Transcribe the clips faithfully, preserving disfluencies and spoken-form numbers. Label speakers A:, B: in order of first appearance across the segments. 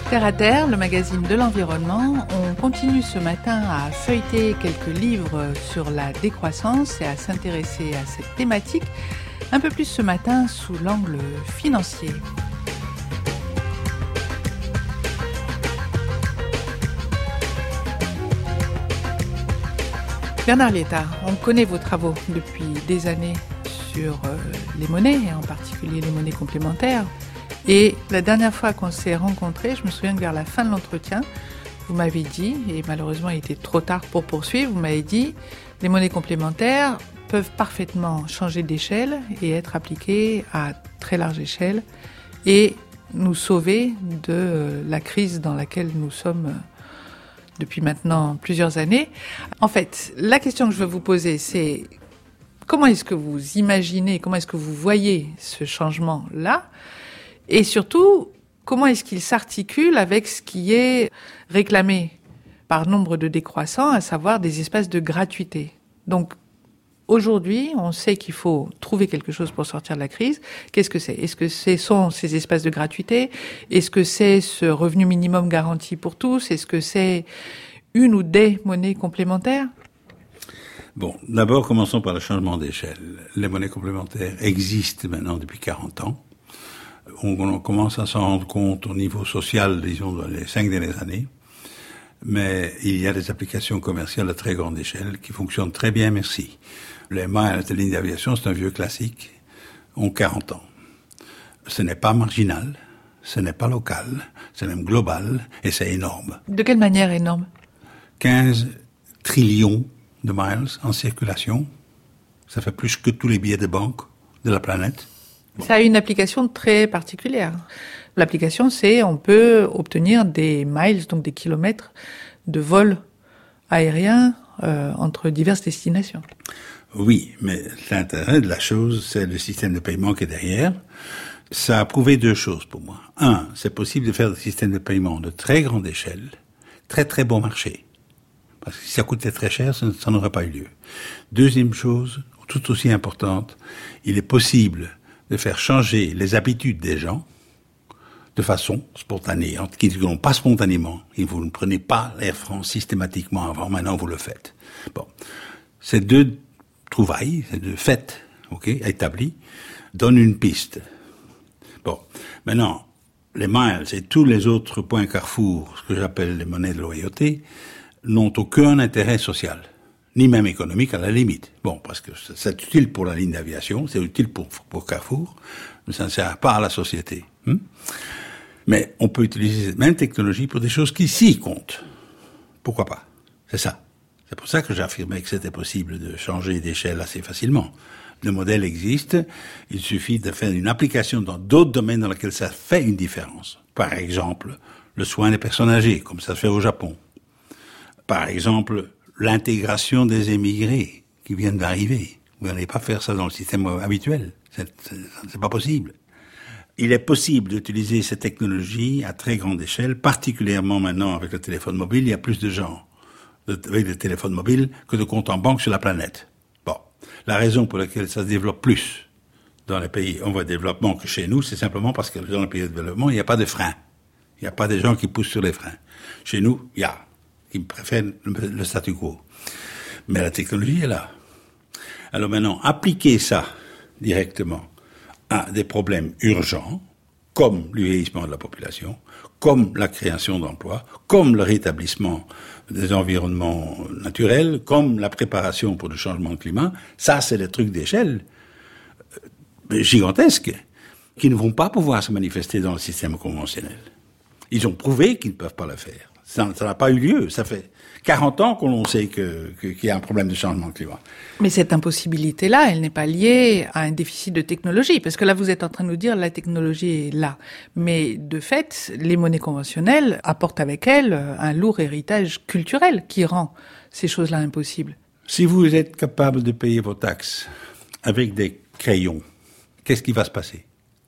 A: Terre à Terre, le magazine de l'environnement, on continue ce matin à feuilleter quelques livres sur la décroissance et à s'intéresser à cette thématique, un peu plus ce matin sous l'angle financier. Bernard Liétard, on connaît vos travaux depuis des années sur euh, les monnaies, et en particulier les monnaies complémentaires. Et la dernière fois qu'on s'est rencontrés, je me souviens que vers la fin de l'entretien, vous m'avez dit, et malheureusement il était trop tard pour poursuivre, vous m'avez dit les monnaies complémentaires peuvent parfaitement changer d'échelle et être appliquées à très large échelle et nous sauver de la crise dans laquelle nous sommes depuis maintenant plusieurs années. En fait, la question que je veux vous poser, c'est comment est-ce que vous imaginez, comment est-ce que vous voyez ce changement-là ? Et surtout, comment est-ce qu'il s'articule avec ce qui est réclamé par nombre de décroissants, à savoir des espaces de gratuité. Donc, aujourd'hui, on sait qu'il faut trouver quelque chose pour sortir de la crise. Qu'est-ce que c'est ? Est-ce que ce sont ces espaces de gratuité ? Est-ce que c'est ce revenu minimum garanti pour tous ? Est-ce que c'est une ou des monnaies complémentaires ?
B: Bon, d'abord, commençons par le changement d'échelle. Les monnaies complémentaires existent maintenant depuis quarante ans. On commence à s'en rendre compte au niveau social, disons, dans les cinq dernières années. Mais il y a des applications commerciales à très grande échelle qui fonctionnent très bien, merci. Les miles de ligne d'aviation, c'est un vieux classique, ont quarante ans. Ce n'est pas marginal, ce n'est pas local, c'est même global, et c'est énorme.
A: De quelle manière énorme ?
B: quinze trillions de miles en circulation, ça fait plus que tous les billets de banque de la planète.
A: Bon. Ça a une application très particulière. L'application, c'est on peut obtenir des miles, donc des kilomètres de vol aérien euh, entre diverses destinations.
B: Oui, mais l'intérêt de la chose, c'est le système de paiement qui est derrière. Ça a prouvé deux choses pour moi. Un, c'est possible de faire des systèmes de paiement de très grande échelle, très très bon marché. Parce que si ça coûtait très cher, ça, ça n'aurait pas eu lieu. Deuxième chose, tout aussi importante, il est possible de faire changer les habitudes des gens de façon spontanée, qui ne vont pas spontanément. Et vous ne prenez pas l'Air France systématiquement avant, maintenant vous le faites. Bon, ces deux trouvailles, ces deux faits, ok, établis, donnent une piste. Bon, maintenant, les miles et tous les autres points carrefour, ce que j'appelle les monnaies de loyauté, n'ont aucun intérêt social, ni même économique à la limite. Bon, parce que c'est utile pour la ligne d'aviation, c'est utile pour, pour Carrefour, mais ça ne sert pas à la société. Hein? Mais on peut utiliser cette même technologie pour des choses qui, si, comptent. Pourquoi pas ? C'est ça. C'est pour ça que j'affirmais que c'était possible de changer d'échelle assez facilement. Le modèle existe, il suffit de faire une application dans d'autres domaines dans lesquels ça fait une différence. Par exemple, le soin des personnes âgées, comme ça se fait au Japon. Par exemple, l'intégration des émigrés qui viennent d'arriver. Vous n'allez pas faire ça dans le système habituel. C'est, c'est, c'est pas possible. Il est possible d'utiliser ces technologies à très grande échelle, particulièrement maintenant avec le téléphone mobile. Il y a plus de gens avec des téléphones mobiles que de comptes en banque sur la planète. Bon. La raison pour laquelle ça se développe plus dans les pays en voie de développement que chez nous, c'est simplement parce que dans les pays de développement, il n'y a pas de freins. Il n'y a pas des gens qui poussent sur les freins. Chez nous, il y a, qui préfèrent le, le statu quo. Mais la technologie est là. Alors maintenant, appliquer ça directement à des problèmes urgents, comme le vieillissement de la population, comme la création d'emplois, comme le rétablissement des environnements naturels, comme la préparation pour le changement de climat, ça c'est des trucs d'échelle euh, gigantesques qui ne vont pas pouvoir se manifester dans le système conventionnel. Ils ont prouvé qu'ils ne peuvent pas le faire. Ça, ça n'a pas eu lieu. Ça fait quarante ans qu'on sait que, que, qu'il y a un problème de changement de climat.
A: Mais cette impossibilité-là, elle n'est pas liée à un déficit de technologie. Parce que là, vous êtes en train de nous dire la technologie est là. Mais de fait, les monnaies conventionnelles apportent avec elles un lourd héritage culturel qui rend ces choses-là impossibles.
B: Si vous êtes capable de payer vos taxes avec des crayons, qu'est-ce qui va se passer ?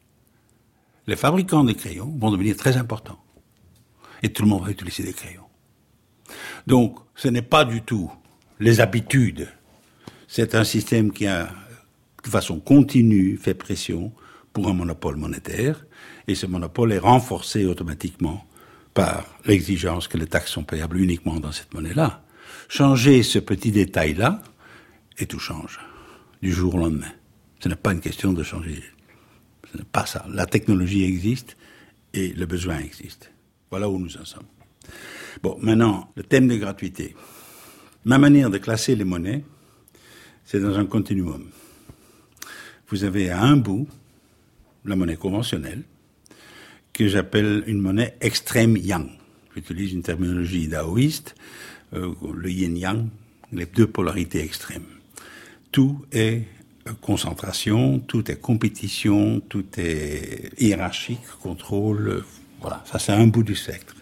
B: Les fabricants de crayons vont devenir très importants. Et tout le monde va utiliser des crayons. Donc, ce n'est pas du tout les habitudes. C'est un système qui a, de façon continue, fait pression pour un monopole monétaire. Et ce monopole est renforcé automatiquement par l'exigence que les taxes sont payables uniquement dans cette monnaie-là. Changer ce petit détail-là, et tout change, du jour au lendemain. Ce n'est pas une question de changer. Ce n'est pas ça. La technologie existe et le besoin existe. Voilà où nous en sommes. Bon, maintenant, le thème de gratuité. Ma manière de classer les monnaies, c'est dans un continuum. Vous avez à un bout la monnaie conventionnelle, que j'appelle une monnaie extrême yang. J'utilise une terminologie daoïste, euh, le yin-yang, les deux polarités extrêmes. Tout est concentration, tout est compétition, tout est hiérarchique, contrôle. Voilà, ça c'est un bout du spectre.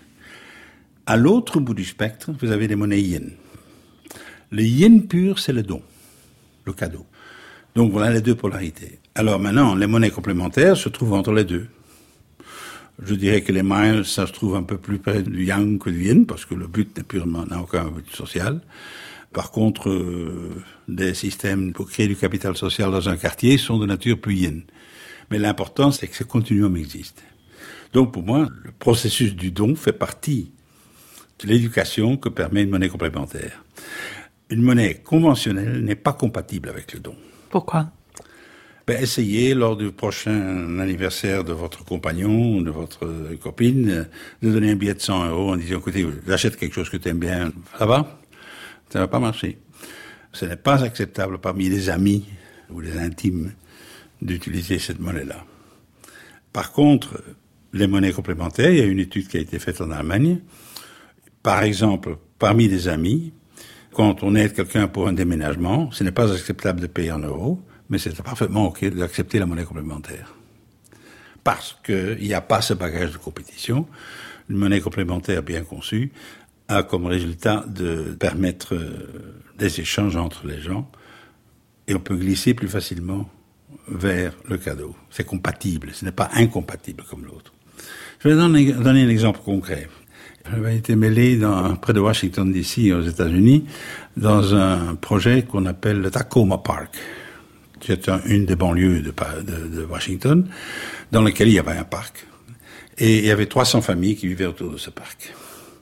B: À l'autre bout du spectre, vous avez les monnaies yin. Le yin pur, c'est le don, le cadeau. Donc voilà les deux polarités. Alors maintenant, les monnaies complémentaires se trouvent entre les deux. Je dirais que les miles, ça se trouve un peu plus près du yang que du yin, parce que le but n'est purement, n'a aucun but social. Par contre, euh, des systèmes pour créer du capital social dans un quartier sont de nature plus yin. Mais l'important, c'est que ce continuum existe. Donc pour moi, le processus du don fait partie de l'éducation que permet une monnaie complémentaire. Une monnaie conventionnelle n'est pas compatible avec le don.
A: Pourquoi ?
B: Ben, essayez, lors du prochain anniversaire de votre compagnon ou de votre copine, de donner un billet de cent euros en disant, écoutez, j'achète quelque chose que tu aimes bien, ça va ? Ça ne va pas marcher. Ce n'est pas acceptable parmi les amis ou les intimes d'utiliser cette monnaie-là. Par contre, les monnaies complémentaires, il y a une étude qui a été faite en Allemagne. Par exemple, parmi les amis, quand on aide quelqu'un pour un déménagement, ce n'est pas acceptable de payer en euros, mais c'est parfaitement OK d'accepter la monnaie complémentaire. Parce qu'il n'y a pas ce bagage de compétition. Une monnaie complémentaire bien conçue a comme résultat de permettre des échanges entre les gens et on peut glisser plus facilement vers le cadeau. C'est compatible, ce n'est pas incompatible comme l'autre. Je vais donner, donner un exemple concret. J'avais été mêlé dans, près de Washington D C aux États-Unis dans un projet qu'on appelle le Tacoma Park. C'est un, une des banlieues de, de, de Washington dans lequel il y avait un parc. Et il y avait trois cents familles qui vivaient autour de ce parc.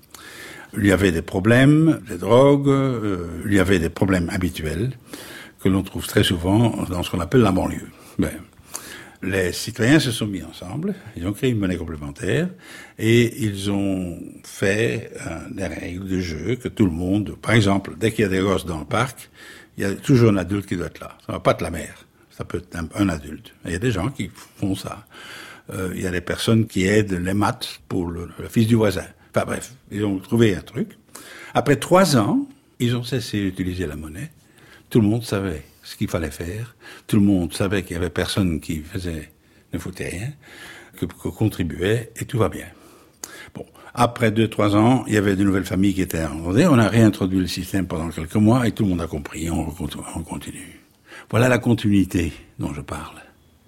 B: Il y avait des problèmes, des drogues, euh, il y avait des problèmes habituels que l'on trouve très souvent dans ce qu'on appelle la banlieue. Ben, les citoyens se sont mis ensemble, ils ont créé une monnaie complémentaire et ils ont fait euh, des règles de jeu que tout le monde, par exemple, dès qu'il y a des gosses dans le parc, il y a toujours un adulte qui doit être là. Ça ne va pas être la mère, ça peut être un, un adulte. Et il y a des gens qui font ça. Euh, il y a des personnes qui aident les maths pour le, le fils du voisin. Enfin bref, ils ont trouvé un truc. Après trois ans, ils ont cessé d'utiliser la monnaie. Tout le monde savait ce qu'il fallait faire. Tout le monde savait qu'il y avait personne qui faisait, ne foutait rien, que, que contribuait, et tout va bien. Bon, après deux, trois ans, il y avait de nouvelles familles qui étaient enrôlées. On a réintroduit le système pendant quelques mois et tout le monde a compris. On, on continue. Voilà la continuité dont je parle.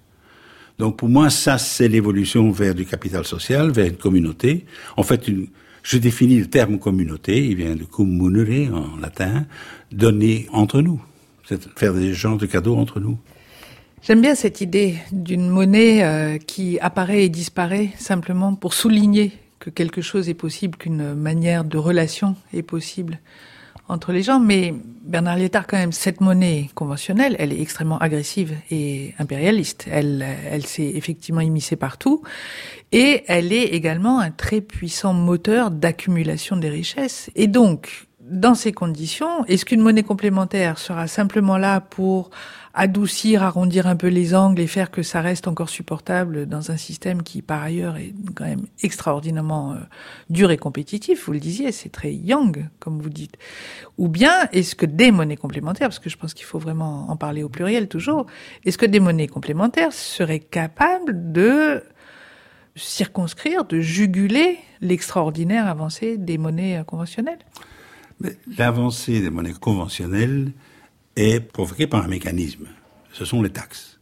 B: Donc pour moi, ça, c'est l'évolution vers du capital social, vers une communauté. En fait, une, je définis le terme communauté, il vient de communere en latin, donner entre nous. C'est faire des échanges de cadeaux entre nous.
A: J'aime bien cette idée d'une monnaie euh, qui apparaît et disparaît simplement pour souligner que quelque chose est possible, qu'une manière de relation est possible entre les gens. Mais Bernard Lietard, quand même, cette monnaie conventionnelle, elle est extrêmement agressive et impérialiste. Elle, elle s'est effectivement immiscée partout. Et elle est également un très puissant moteur d'accumulation des richesses. Et donc, dans ces conditions, est-ce qu'une monnaie complémentaire sera simplement là pour adoucir, arrondir un peu les angles et faire que ça reste encore supportable dans un système qui, par ailleurs, est quand même extraordinairement euh, dur et compétitif? Vous le disiez, c'est très yang, comme vous dites. Ou bien, est-ce que des monnaies complémentaires, parce que je pense qu'il faut vraiment en parler au pluriel toujours, est-ce que des monnaies complémentaires seraient capables de circonscrire, de juguler l'extraordinaire avancée des monnaies conventionnelles?
B: Mais l'avancée des monnaies conventionnelles est provoquée par un mécanisme. Ce sont les taxes.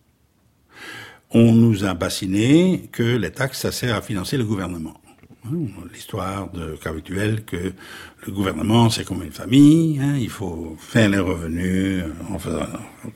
B: On nous a bassiné que les taxes, ça sert à financer le gouvernement. L'histoire de cas actuel que le gouvernement, c'est comme une famille, hein, il faut faire les revenus en faisant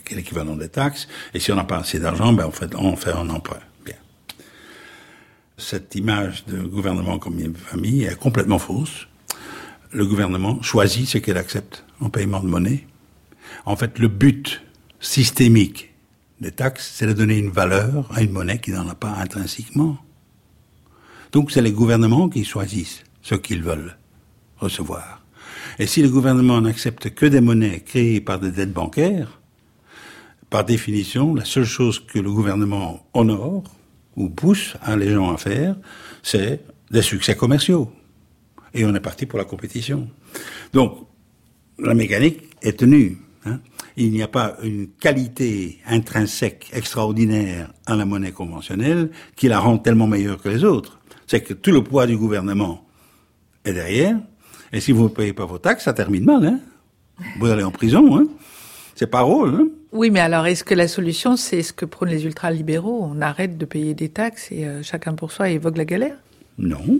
B: l'équivalent des taxes, et si on n'a pas assez d'argent, ben on fait, on fait un emprunt. Bien. cette image de gouvernement comme une famille est complètement fausse. Le gouvernement choisit ce qu'il accepte en paiement de monnaie. En fait, le but systémique des taxes, c'est de donner une valeur à une monnaie qui n'en a pas intrinsèquement. Donc, c'est les gouvernements qui choisissent ce qu'ils veulent recevoir. Et si le gouvernement n'accepte que des monnaies créées par des dettes bancaires, par définition, la seule chose que le gouvernement honore ou pousse à les gens à faire, c'est des succès commerciaux. Et on est parti pour la compétition. Donc, la mécanique est tenue. Hein. Il n'y a pas une qualité intrinsèque extraordinaire à la monnaie conventionnelle qui la rend tellement meilleure que les autres. C'est que tout le poids du gouvernement est derrière. Et si vous ne payez pas vos taxes, ça termine mal. Hein. Vous allez en prison. Hein. C'est pas drôle. Hein.
A: Oui, mais alors, est-ce que la solution, c'est ce que prônent les ultralibéraux? On arrête de payer des taxes et euh, chacun pour soi évoque la galère?
B: Non.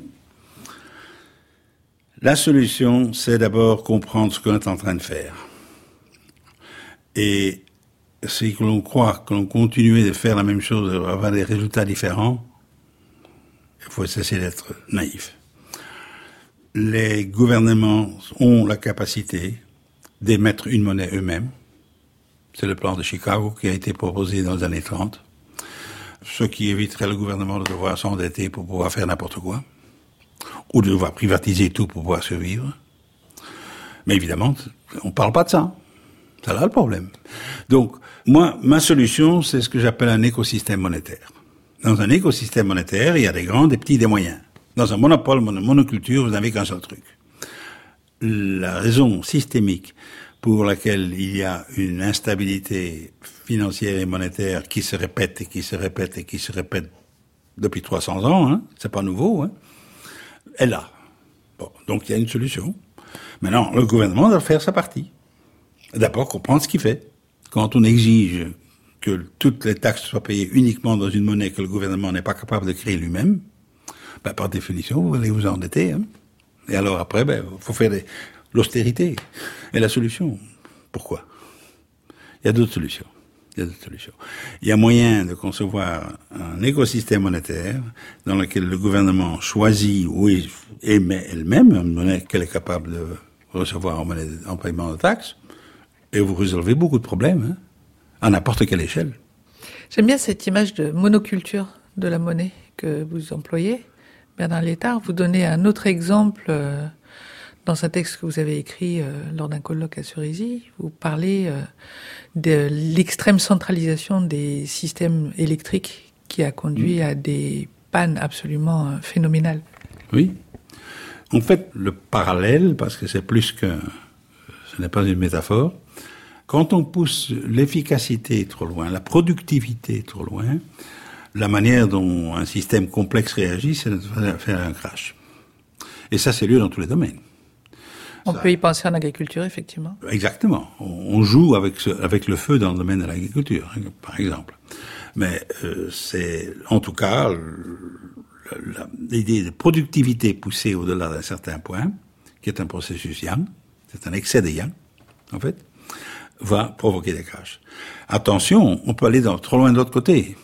B: La solution, c'est d'abord comprendre ce qu'on est en train de faire. Et si l'on croit que l'on continue de faire la même chose et avoir des résultats différents, il faut cesser d'être naïf. Les gouvernements ont la capacité d'émettre une monnaie eux-mêmes. C'est le plan de Chicago qui a été proposé dans les années trente, ce qui éviterait le gouvernement de devoir s'endetter pour pouvoir faire n'importe quoi, ou de devoir privatiser tout pour pouvoir survivre. Mais évidemment, on ne parle pas de ça. C'est là le problème. Donc, moi, ma solution, c'est ce que j'appelle un écosystème monétaire. Dans un écosystème monétaire, il y a des grands, des petits, des moyens. Dans un monopole, une monoculture, vous n'avez qu'un seul truc. La raison systémique pour laquelle il y a une instabilité financière et monétaire qui se répète et qui se répète et qui se répète depuis trois cents ans, hein, c'est pas nouveau, hein, est là. Bon, donc il y a une solution. Maintenant, le gouvernement doit faire sa partie. D'abord, comprendre ce qu'il fait. Quand on exige que toutes les taxes soient payées uniquement dans une monnaie que le gouvernement n'est pas capable de créer lui-même, ben, par définition, vous allez vous endetter. Hein. Et alors après, ben, faut faire des... l'austérité. Et la solution, pourquoi? Il y a d'autres solutions. Il y a d'autres solutions. Il y a moyen de concevoir un écosystème monétaire dans lequel le gouvernement choisit ou émet elle-même une monnaie qu'elle est capable de recevoir en, monnaie, en paiement de taxes, et vous résolvez beaucoup de problèmes, hein, à n'importe quelle échelle.
A: J'aime bien cette image de monoculture de la monnaie que vous employez. Bernard Létard, vous donnez un autre exemple euh, dans un texte que vous avez écrit euh, lors d'un colloque à Cerisy. Vous parlez euh, de l'extrême centralisation des systèmes électriques qui a conduit mmh. à des pannes absolument euh, phénoménales.
B: Oui. En fait, le parallèle, parce que c'est plus que... ce n'est pas une métaphore, quand on pousse l'efficacité trop loin, la productivité trop loin, la manière dont un système complexe réagit, c'est de faire un crash. Et ça, c'est lieu dans tous les domaines.
A: On
B: ça,
A: peut y penser en agriculture, effectivement.
B: Exactement. On joue avec, ce, avec le feu dans le domaine de l'agriculture, par exemple. Mais euh, c'est, en tout cas, l'idée de productivité poussée au-delà d'un certain point, qui est un processus yang, c'est un excès de yang, en fait, va provoquer des crashs. Attention, on peut aller dans, trop loin de l'autre côté.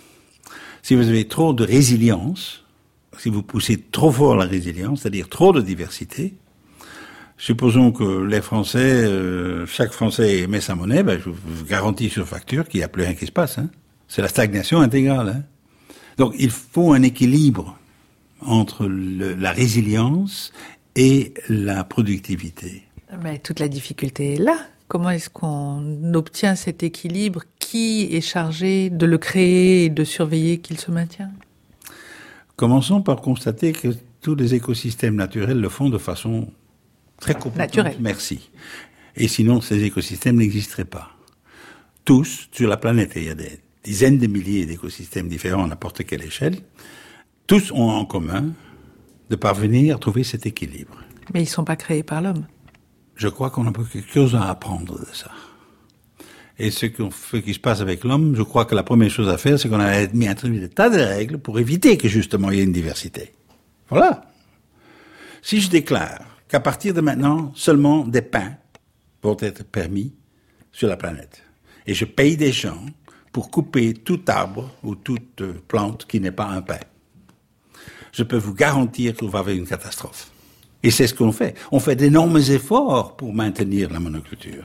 B: Si vous avez trop de résilience, si vous poussez trop fort la résilience, c'est-à-dire trop de diversité, supposons que les Français, euh, chaque Français émet sa monnaie, ben, je vous garantis sur facture qu'il n'y a plus rien qui se passe. Hein. C'est la stagnation intégrale. Hein. Donc il faut un équilibre entre le, la résilience et la productivité.
A: Mais toute la difficulté est là. Comment est-ce qu'on obtient cet équilibre? Qui est chargé de le créer et de surveiller qu'il se maintient? Commençons par constater que tous les écosystèmes naturels le font de façon très compétente. Naturelle. Merci. Et sinon, ces écosystèmes n'existeraient pas. Tous, sur la planète, et il y a des dizaines de milliers d'écosystèmes différents à n'importe quelle échelle, tous ont en commun de parvenir à trouver cet équilibre. Mais ils ne sont pas créés par l'homme. Je crois qu'on a quelque chose à apprendre de ça. Et ce qu'on fait, qui se passe avec l'homme, je crois que la première chose à faire, c'est qu'on a mis un tas de règles pour éviter que justement il y ait une diversité. Voilà. Si je déclare qu'à partir de maintenant, seulement des pins vont être permis sur la planète, et je paye des gens pour couper tout arbre ou toute plante qui n'est pas un pin,
B: je peux vous garantir qu'on va avoir une catastrophe. Et c'est ce qu'on fait. On fait d'énormes efforts pour maintenir la monoculture.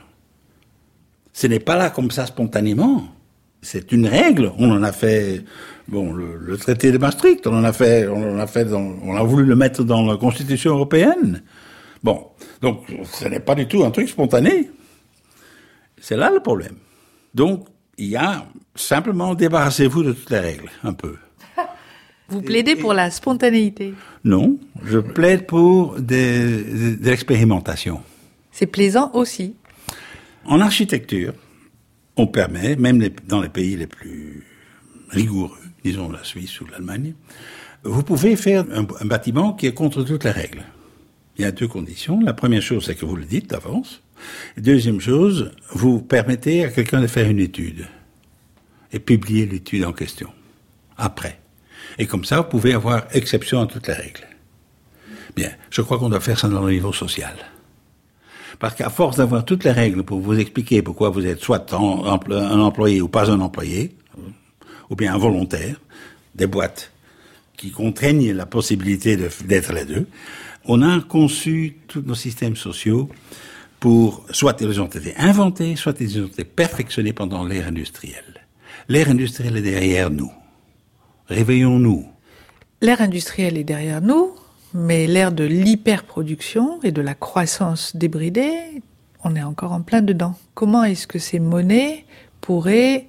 B: Ce n'est pas là comme ça spontanément. C'est une règle. On en a fait, bon, le, le traité de Maastricht, on en a fait, on en a fait dans, on a voulu le mettre dans la Constitution européenne. Bon. Donc, ce n'est pas du tout un truc spontané. C'est là le problème. Donc, il y a simplement débarrassez-vous de toutes les règles, un peu.
A: Vous plaidez et, pour la spontanéité?
B: Non, je plaide pour des, des, de l'expérimentation.
A: C'est plaisant aussi.
B: En architecture, on permet, même les, dans les pays les plus rigoureux, disons la Suisse ou l'Allemagne, vous pouvez faire un, un bâtiment qui est contre toutes les règles. Il y a deux conditions. La première chose, c'est que vous le dites d'avance. Et deuxième chose, vous permettez à quelqu'un de faire une étude et publier l'étude en question, après. Et comme ça, vous pouvez avoir exception à toutes les règles. Bien, je crois qu'on doit faire ça dans le niveau social. Parce qu'à force d'avoir toutes les règles pour vous expliquer pourquoi vous êtes soit un employé ou pas un employé, ou bien un volontaire, des boîtes qui contraignent la possibilité de, d'être les deux, on a conçu tous nos systèmes sociaux pour, soit ils ont été inventés, soit ils ont été perfectionnés pendant l'ère industrielle. L'ère industrielle est derrière nous. Réveillons-nous.
A: L'ère industrielle est derrière nous, mais l'ère de l'hyperproduction et de la croissance débridée, on est encore en plein dedans. Comment est-ce que ces monnaies pourraient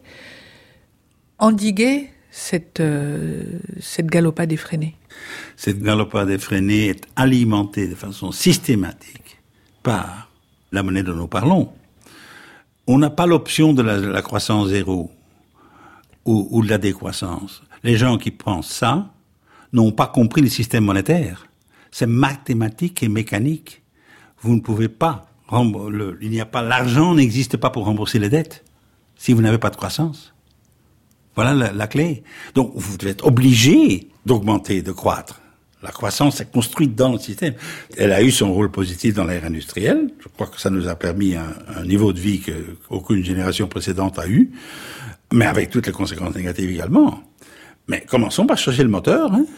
A: endiguer cette, euh, cette galopade effrénée?
B: Cette galopade effrénée est alimentée de façon systématique par la monnaie dont nous parlons. On n'a pas l'option de la, de la croissance zéro ou, ou de la décroissance. Les gens qui pensent ça n'ont pas compris le système monétaire. C'est mathématique et mécanique. Vous ne pouvez pas, le, il n'y a pas, l'argent n'existe pas pour rembourser les dettes si vous n'avez pas de croissance. Voilà la, la clé. Donc, vous devez être obligé d'augmenter, de croître. La croissance est construite dans le système. Elle a eu son rôle positif dans l'ère industrielle. Je crois que ça nous a permis un, un niveau de vie qu'aucune génération précédente a eu, mais avec toutes les conséquences négatives également. Mais commençons par changer le moteur. Hein.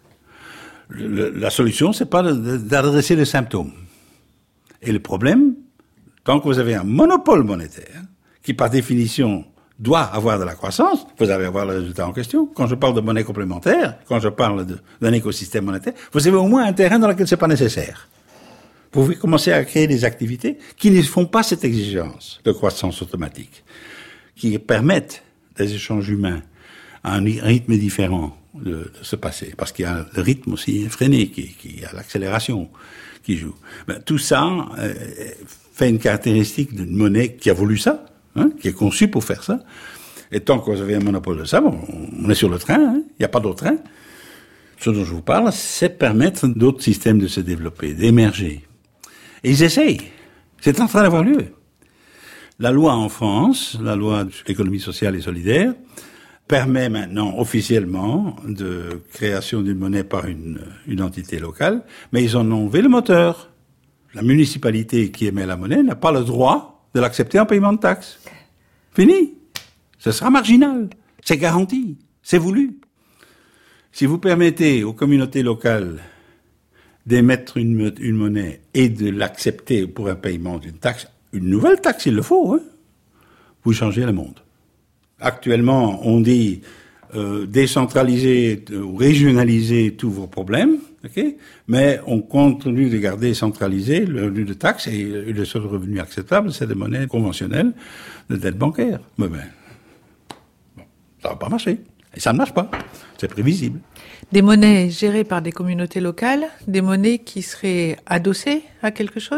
B: Le, la solution, c'est pas de, d'adresser les symptômes. Et le problème, tant que vous avez un monopole monétaire, qui par définition doit avoir de la croissance, vous allez avoir le résultat en question. Quand je parle de monnaie complémentaire, quand je parle de, d'un écosystème monétaire, vous avez au moins un terrain dans lequel c'est pas nécessaire. Vous pouvez commencer à créer des activités qui ne font pas cette exigence de croissance automatique, qui permettent des échanges humains à un rythme différent de, de se passer. Parce qu'il y a le rythme aussi effréné, qui, qui a l'accélération qui joue. Ben, tout ça euh, fait une caractéristique d'une monnaie qui a voulu ça, hein, qui est conçue pour faire ça. Et tant que vous avez un monopole de ça, bon, on est sur le train, hein, il n'y a pas d'autre train. Ce dont je vous parle, c'est permettre d'autres systèmes de se développer, d'émerger. Et ils essayent. C'est en train d'avoir lieu. La loi en France, la loi de l'économie sociale et solidaire, permet maintenant officiellement de création d'une monnaie par une, une entité locale, mais ils en ont enlevé le moteur. La municipalité qui émet la monnaie n'a pas le droit de l'accepter en paiement de taxes. Fini. Ce sera marginal. C'est garanti. C'est voulu. Si vous permettez aux communautés locales d'émettre une, une monnaie et de l'accepter pour un paiement d'une taxe, une nouvelle taxe, il le faut, hein, vous changez le monde. Actuellement, on dit euh, décentraliser ou régionaliser tous vos problèmes, okay, mais on continue de garder centralisé le revenu de taxe et le seul revenu acceptable, c'est des monnaies conventionnelles de dette bancaire. Mais ben, bon, ça va pas marcher. Et ça ne marche pas. C'est prévisible.
A: Des monnaies gérées par des communautés locales, des monnaies qui seraient adossées à quelque chose ?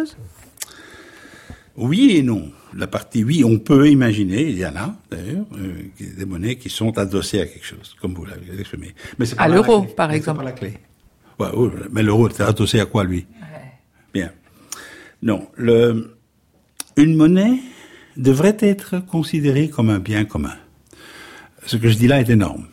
B: Oui et non. La partie oui, on peut imaginer, il y en a d'ailleurs, euh, des monnaies qui sont adossées à quelque chose, comme vous l'avez exprimé. Mais c'est pas
A: à l'euro, par mais exemple.
B: C'est pas la clé. Ouais, ouais, mais l'euro, c'est adossé à quoi, lui ? Ouais. Bien. Non, le, une monnaie devrait être considérée comme un bien commun. Ce que je dis là est énorme.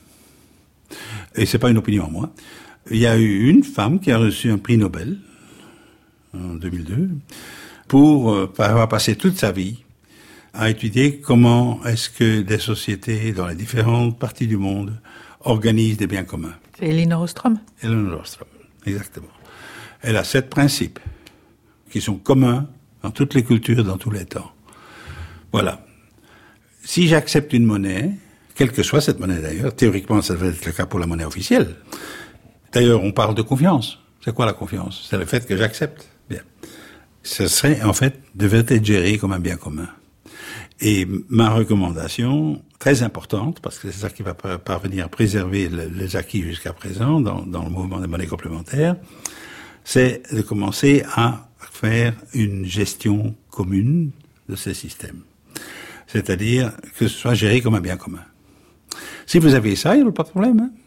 B: Et c'est pas une opinion à moi. Il y a eu une femme qui a reçu un prix Nobel, en deux mille deux, pour euh, avoir passé toute sa vie à étudier comment est-ce que des sociétés dans les différentes parties du monde organisent des biens communs.
A: Elinor Ostrom.
B: Elinor Ostrom, exactement. Elle a sept principes qui sont communs dans toutes les cultures, dans tous les temps. Voilà. Si j'accepte une monnaie, quelle que soit cette monnaie d'ailleurs, théoriquement ça devrait être le cas pour la monnaie officielle. D'ailleurs, on parle de confiance. C'est quoi la confiance? C'est le fait que j'accepte. Bien. Ce serait, en fait, devrait être géré comme un bien commun. Et ma recommandation, très importante, parce que c'est ça qui va parvenir à préserver le, les acquis jusqu'à présent dans, dans le mouvement des monnaies complémentaires, c'est de commencer à faire une gestion commune de ces systèmes. C'est-à-dire que ce soit géré comme un bien commun. Si vous avez ça, il n'y a pas de problème. Hein.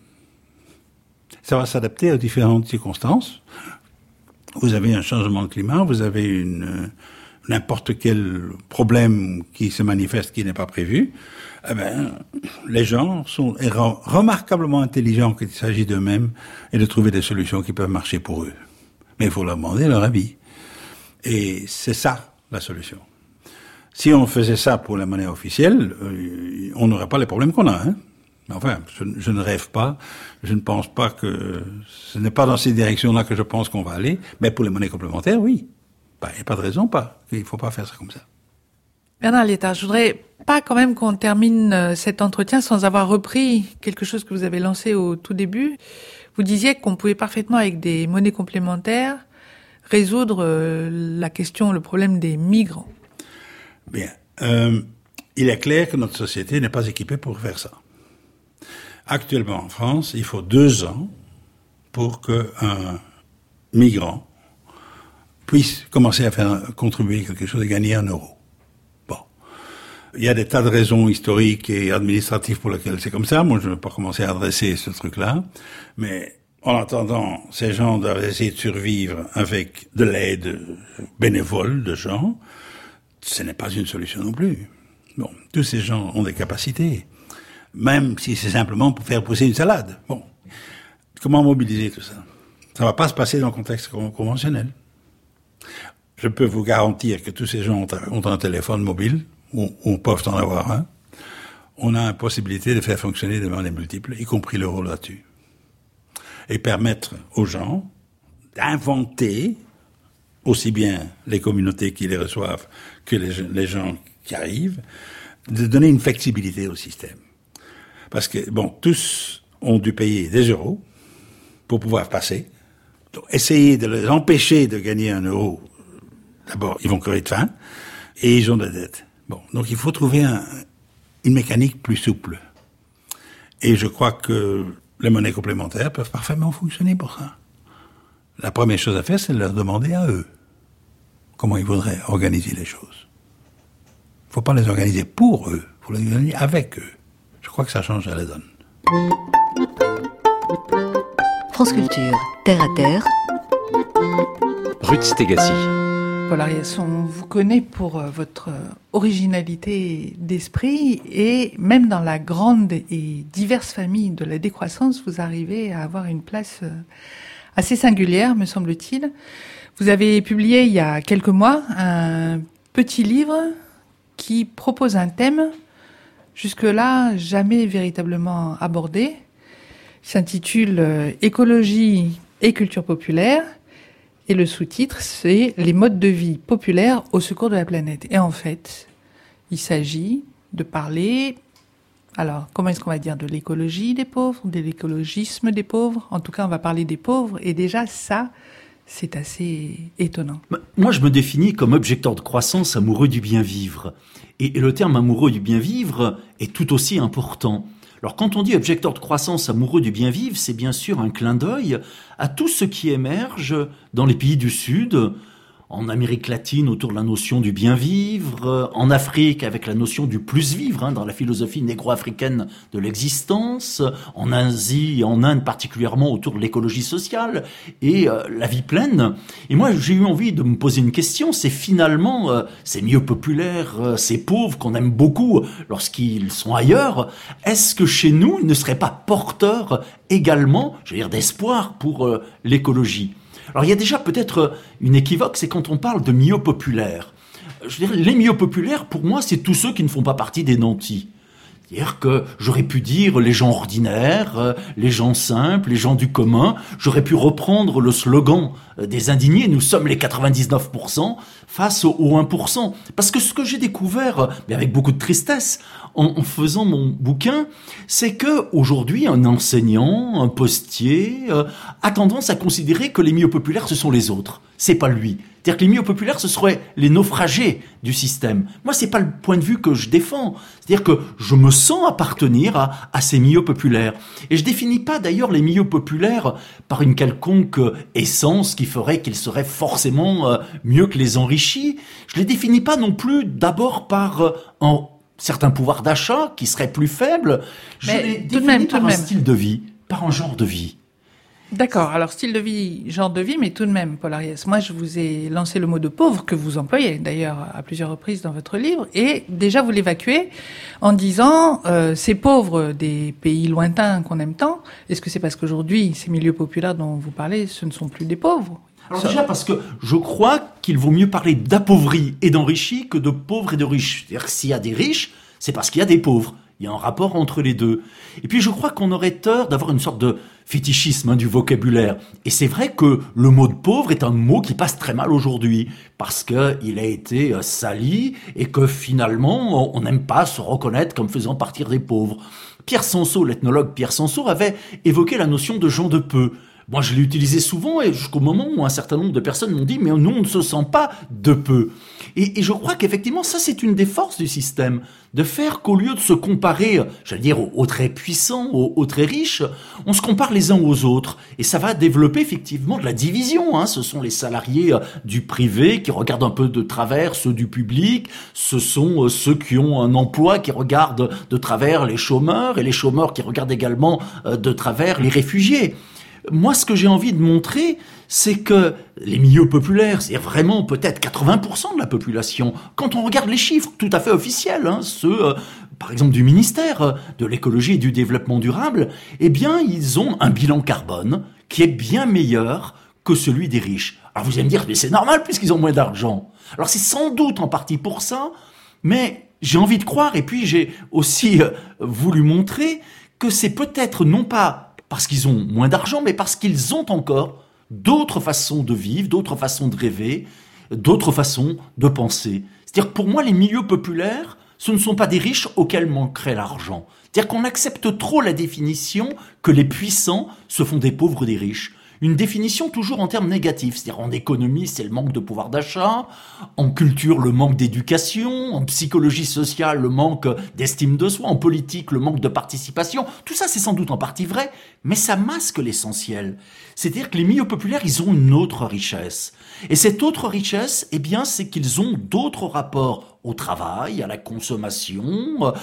B: Ça va s'adapter aux différentes circonstances. Vous avez un changement de climat, vous avez une... n'importe quel problème qui se manifeste qui n'est pas prévu, eh ben, les gens sont remarquablement intelligents quand il s'agit d'eux-mêmes et de trouver des solutions qui peuvent marcher pour eux. Mais il faut leur demander leur avis. Et c'est ça, la solution. Si on faisait ça pour la monnaie officielle, euh, on n'aurait pas les problèmes qu'on a, hein. Enfin, je, je ne rêve pas, je ne pense pas que... Ce n'est pas dans ces directions-là que je pense qu'on va aller, mais pour les monnaies complémentaires, oui. Il n'y a pas de raison, pas. Il ne faut pas faire ça comme ça.
A: Bernard Lietard, je voudrais pas quand même qu'on termine cet entretien sans avoir repris quelque chose que vous avez lancé au tout début. Vous disiez qu'on pouvait parfaitement, avec des monnaies complémentaires, résoudre la question, le problème des migrants.
B: Bien. Euh, il est clair que notre société n'est pas équipée pour faire ça. Actuellement, en France, il faut deux ans pour qu'un migrant puisse commencer à faire contribuer quelque chose et gagner un euro. Bon. Il y a des tas de raisons historiques et administratives pour lesquelles c'est comme ça. Moi, je ne vais pas commencer à adresser ce truc-là. Mais en attendant, ces gens doivent essayer de survivre avec de l'aide bénévole de gens. Ce n'est pas une solution non plus. Bon. Tous ces gens ont des capacités. Même si c'est simplement pour faire pousser une salade. Bon. Comment mobiliser tout ça? Ça ne va pas se passer dans le contexte conventionnel. Je peux vous garantir que tous ces gens ont un téléphone mobile, ou, ou peuvent en avoir un. On a la possibilité de faire fonctionner des monnaies multiples, y compris l'euro là-dessus. Et permettre aux gens d'inventer, aussi bien les communautés qui les reçoivent que les, les gens qui arrivent, de donner une flexibilité au système. Parce que, bon, tous ont dû payer des euros pour pouvoir passer. Donc, essayer de les empêcher de gagner un euro, d'abord, ils vont crever de faim, et ils ont des dettes. Bon, donc il faut trouver un, une mécanique plus souple. Et je crois que les monnaies complémentaires peuvent parfaitement fonctionner pour ça. La première chose à faire, c'est de leur demander à eux comment ils voudraient organiser les choses. Il ne faut pas les organiser pour eux, il faut les organiser avec eux. Je crois que ça change la donne.
C: France Culture, terre à terre.
D: Ruth Stégassy.
A: Paul Ariès, on vous connaît pour votre originalité d'esprit et même dans la grande et diverse famille de la décroissance, vous arrivez à avoir une place assez singulière, me semble-t-il. Vous avez publié il y a quelques mois un petit livre qui propose un thème jusque-là jamais véritablement abordé. Il s'intitule euh, « Écologie et culture populaire » et le sous-titre c'est « Les modes de vie populaires au secours de la planète ». Et en fait, il s'agit de parler, alors comment est-ce qu'on va dire, de l'écologie des pauvres, de l'écologisme des pauvres. En tout cas, on va parler des pauvres et déjà ça, c'est assez étonnant.
E: Moi, je me définis comme objecteur de croissance amoureux du bien vivre. Et le terme amoureux du bien vivre est tout aussi important. Alors, quand on dit objecteur de croissance amoureux du bien vivre, c'est bien sûr un clin d'œil à tout ce qui émerge dans les pays du Sud, en Amérique latine autour de la notion du bien vivre, en Afrique avec la notion du plus vivre, hein, dans la philosophie négro-africaine de l'existence, en Asie et en Inde particulièrement autour de l'écologie sociale et euh, la vie pleine. Et moi, j'ai eu envie de me poser une question, c'est finalement euh, ces milieux populaires, euh, ces pauvres qu'on aime beaucoup lorsqu'ils sont ailleurs, est-ce que chez nous, ils ne seraient pas porteurs également, je veux dire, d'espoir pour euh, l'écologie ? Alors il y a déjà peut-être une équivoque, c'est quand on parle de milieux populaires. Je veux dire, les milieux populaires, pour moi, c'est tous ceux qui ne font pas partie des nantis. C'est-à-dire que j'aurais pu dire les gens ordinaires, les gens simples, les gens du commun. J'aurais pu reprendre le slogan des indignés, nous sommes les quatre-vingt-dix-neuf pour cent face au un pour cent. Parce que ce que j'ai découvert, mais avec beaucoup de tristesse, en, en faisant mon bouquin, c'est que aujourd'hui, un enseignant, un postier, euh, a tendance à considérer que les milieux populaires, ce sont les autres. C'est pas lui. C'est-à-dire que les milieux populaires, ce seraient les naufragés du système. Moi, c'est pas le point de vue que je défends. C'est-à-dire que je me sens appartenir à, à ces milieux populaires. Et je définis pas d'ailleurs les milieux populaires par une quelconque essence qui ferait qu'ils seraient forcément euh, mieux que les enrichis. Je les définis pas non plus d'abord par euh, un certain pouvoir d'achat qui serait plus faible. Je
A: Mais
E: les
A: tout de
E: définis
A: même, tout
E: par
A: de
E: un
A: même.
E: style de vie, par un genre de vie.
A: D'accord, alors style de vie, genre de vie, mais tout de même, Paul Ariès, moi je vous ai lancé le mot de pauvre, que vous employez d'ailleurs à plusieurs reprises dans votre livre, et déjà vous l'évacuez en disant euh, ces pauvres des pays lointains qu'on aime tant, est-ce que c'est parce qu'aujourd'hui ces milieux populaires dont vous parlez, ce ne sont plus des pauvres ?
E: Alors déjà parce que je crois qu'il vaut mieux parler d'appauvris et d'enrichis que de pauvres et de riches. C'est-à-dire que s'il y a des riches, c'est parce qu'il y a des pauvres. Il y a un rapport entre les deux. Et puis je crois qu'on aurait tort d'avoir une sorte de fétichisme hein, du vocabulaire. Et c'est vrai que le mot de pauvre est un mot qui passe très mal aujourd'hui parce que il a été euh, sali et que finalement on n'aime pas se reconnaître comme faisant partie des pauvres. Pierre Sansot, l'ethnologue Pierre Sansot, avait évoqué la notion de gens de peu. Moi, je l'ai utilisé souvent et jusqu'au moment où un certain nombre de personnes m'ont dit « mais nous, on ne se sent pas de peu ». Et, et je crois qu'effectivement, ça, c'est une des forces du système, de faire qu'au lieu de se comparer, j'allais dire, aux, aux très puissants, aux, aux très riches, on se compare les uns aux autres. Et ça va développer effectivement de la division. Hein. Ce sont les salariés du privé qui regardent un peu de travers ceux du public. Ce sont ceux qui ont un emploi qui regardent de travers les chômeurs et les chômeurs qui regardent également de travers les réfugiés. Moi, ce que j'ai envie de montrer, c'est que les milieux populaires, c'est vraiment peut-être quatre-vingts pour cent de la population, quand on regarde les chiffres tout à fait officiels, hein, ceux, euh, par exemple, du ministère de l'écologie et du développement durable, eh bien, ils ont un bilan carbone qui est bien meilleur que celui des riches. Alors vous allez me dire, mais c'est normal puisqu'ils ont moins d'argent. Alors c'est sans doute en partie pour ça, mais j'ai envie de croire, et puis j'ai aussi euh, voulu montrer que c'est peut-être non pas parce qu'ils ont moins d'argent, mais parce qu'ils ont encore d'autres façons de vivre, d'autres façons de rêver, d'autres façons de penser. C'est-à-dire que pour moi, les milieux populaires, ce ne sont pas des riches auxquels manquerait l'argent. C'est-à-dire qu'on accepte trop la définition que les puissants se font des pauvres des riches. Une définition toujours en termes négatifs, c'est-à-dire en économie, c'est le manque de pouvoir d'achat, en culture, le manque d'éducation, en psychologie sociale, le manque d'estime de soi, en politique, le manque de participation. Tout ça, c'est sans doute en partie vrai, mais ça masque l'essentiel. C'est-à-dire que les milieux populaires, ils ont une autre richesse. Et cette autre richesse, eh bien, c'est qu'ils ont d'autres rapports au travail, à la consommation,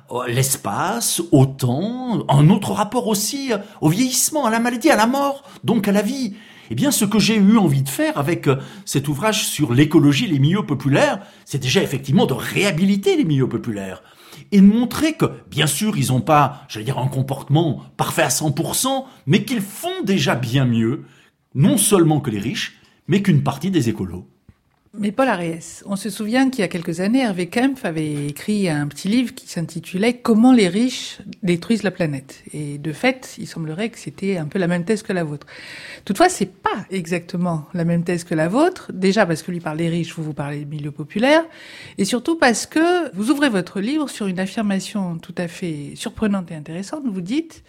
E: l'espace, au temps, un autre rapport aussi au vieillissement, à la maladie, à la mort, donc à la vie. Eh bien, ce que j'ai eu envie de faire avec cet ouvrage sur l'écologie, les milieux populaires, c'est déjà effectivement de réhabiliter les milieux populaires et de montrer que, bien sûr, ils n'ont pas, j'allais dire, un comportement parfait à cent pour cent, mais qu'ils font déjà bien mieux, non seulement que les riches, mais qu'une partie des écolos.
A: Mais Paul Ariès, on se souvient qu'il y a quelques années, Hervé Kempf avait écrit un petit livre qui s'intitulait « Comment les riches détruisent la planète ». Et de fait, il semblerait que c'était un peu la même thèse que la vôtre. Toutefois, c'est pas exactement la même thèse que la vôtre. Déjà parce que lui parle des riches, vous vous parlez des milieux populaires. Et surtout parce que vous ouvrez votre livre sur une affirmation tout à fait surprenante et intéressante. Vous dites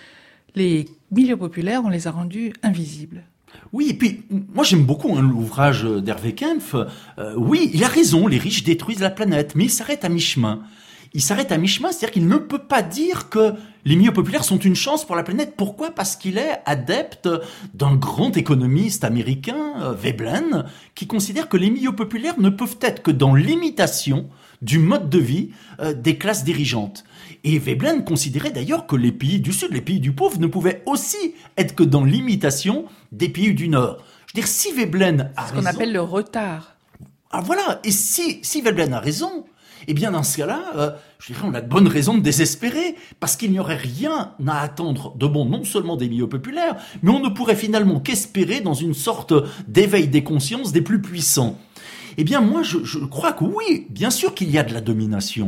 A: « Les milieux populaires, on les a rendus invisibles ».
E: Oui, et puis, moi j'aime beaucoup hein, l'ouvrage d'Hervé Kempf. Euh, oui, il a raison, les riches détruisent la planète, mais il s'arrête à mi-chemin. Il s'arrête à mi-chemin, c'est-à-dire qu'il ne peut pas dire que les milieux populaires sont une chance pour la planète. Pourquoi ? Parce qu'il est adepte d'un grand économiste américain, euh, Veblen, qui considère que les milieux populaires ne peuvent être que dans l'imitation du mode de vie euh, des classes dirigeantes. Et Veblen considérait d'ailleurs que les pays du Sud, les pays du pauvre, ne pouvaient aussi être que dans l'imitation des pays du Nord. Je veux dire, si Veblen a raison...
A: Ce qu'on appelle le retard.
E: Ah voilà, et si, si Veblen a raison, eh bien dans ce cas-là, euh, je dirais on a de bonnes raisons de désespérer, parce qu'il n'y aurait rien à attendre de bon, non seulement des milieux populaires, mais on ne pourrait finalement qu'espérer dans une sorte d'éveil des consciences des plus puissants. Eh bien moi, je, je crois que oui, bien sûr qu'il y a de la domination.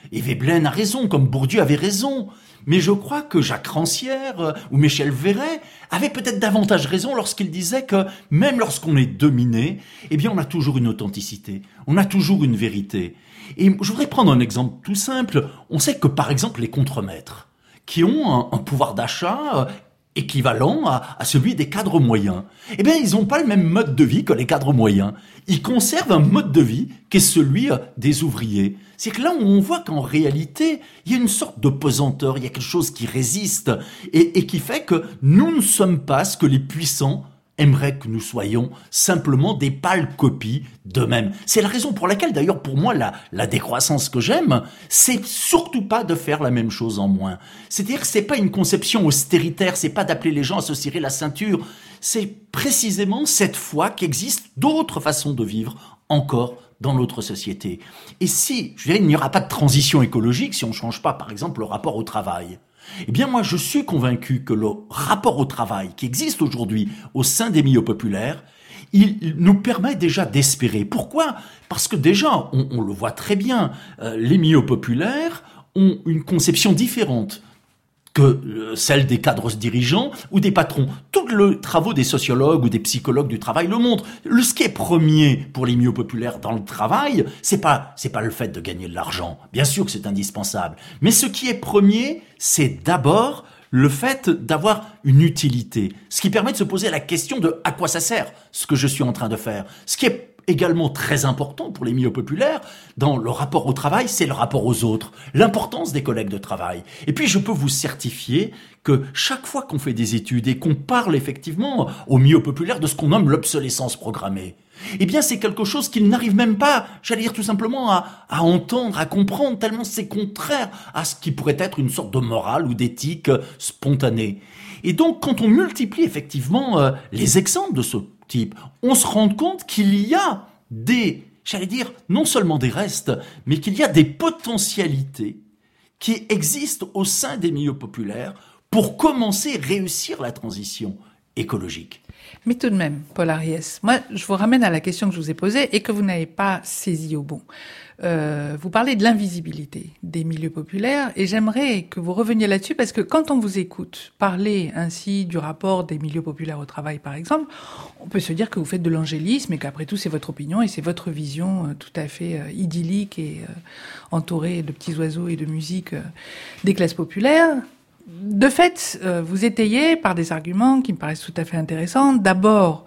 E: Et Veblen a raison, comme Bourdieu avait raison. Mais je crois que Jacques Rancière euh, ou Michel Véret avaient peut-être davantage raison lorsqu'ils disaient que même lorsqu'on est dominé, eh bien on a toujours une authenticité, on a toujours une vérité. Et je voudrais prendre un exemple tout simple. On sait que par exemple les contremaîtres, qui ont un, un pouvoir d'achat euh, équivalent à, à celui des cadres moyens, eh bien ils n'ont pas le même mode de vie que les cadres moyens. Ils conservent un mode de vie qui est celui euh, des ouvriers. C'est que là où on voit qu'en réalité, il y a une sorte de pesanteur, il y a quelque chose qui résiste et, et qui fait que nous ne sommes pas ce que les puissants aimeraient que nous soyons, simplement des pâles copies d'eux-mêmes. C'est la raison pour laquelle, d'ailleurs, pour moi, la, la décroissance que j'aime, c'est surtout pas de faire la même chose en moins. C'est-à-dire que c'est pas une conception austéritaire, c'est pas d'appeler les gens à se serrer la ceinture, c'est précisément cette foi qu'il existe d'autres façons de vivre encore dans notre société. Et si, je dirais, il n'y aura pas de transition écologique si on ne change pas, par exemple, le rapport au travail, eh bien moi je suis convaincu que le rapport au travail qui existe aujourd'hui au sein des milieux populaires, il, il nous permet déjà d'espérer. Pourquoi ? Parce que déjà, on, on le voit très bien, euh, les milieux populaires ont une conception différente que celle des cadres dirigeants ou des patrons. Tous les travaux des sociologues ou des psychologues du travail le montrent. Le, ce qui est premier pour les milieux populaires dans le travail, c'est pas, c'est pas le fait de gagner de l'argent. Bien sûr que c'est indispensable. Mais ce qui est premier, c'est d'abord le fait d'avoir une utilité. Ce qui permet de se poser la question de à quoi ça sert ce que je suis en train de faire. Ce qui est également très important pour les milieux populaires, dans le rapport au travail, c'est le rapport aux autres, l'importance des collègues de travail. Et puis je peux vous certifier que chaque fois qu'on fait des études et qu'on parle effectivement aux milieux populaires de ce qu'on nomme l'obsolescence programmée, eh bien c'est quelque chose qu'ils n'arrivent même pas, j'allais dire tout simplement, à, à entendre, à comprendre, tellement c'est contraire à ce qui pourrait être une sorte de morale ou d'éthique spontanée. Et donc quand on multiplie effectivement euh, les exemples de ce type, on se rend compte qu'il y a des, j'allais dire, non seulement des restes, mais qu'il y a des potentialités qui existent au sein des milieux populaires pour commencer à réussir la transition écologique.
A: Mais tout de même, Paul Ariès, moi, je vous ramène à la question que je vous ai posée et que vous n'avez pas saisie au bon. Euh, vous parlez de l'invisibilité des milieux populaires et j'aimerais que vous reveniez là-dessus parce que quand on vous écoute parler ainsi du rapport des milieux populaires au travail, par exemple, on peut se dire que vous faites de l'angélisme et qu'après tout, c'est votre opinion et c'est votre vision euh, tout à fait euh, idyllique et euh, entourée de petits oiseaux et de musique euh, des classes populaires. De fait, euh, vous étayez par des arguments qui me paraissent tout à fait intéressants. D'abord,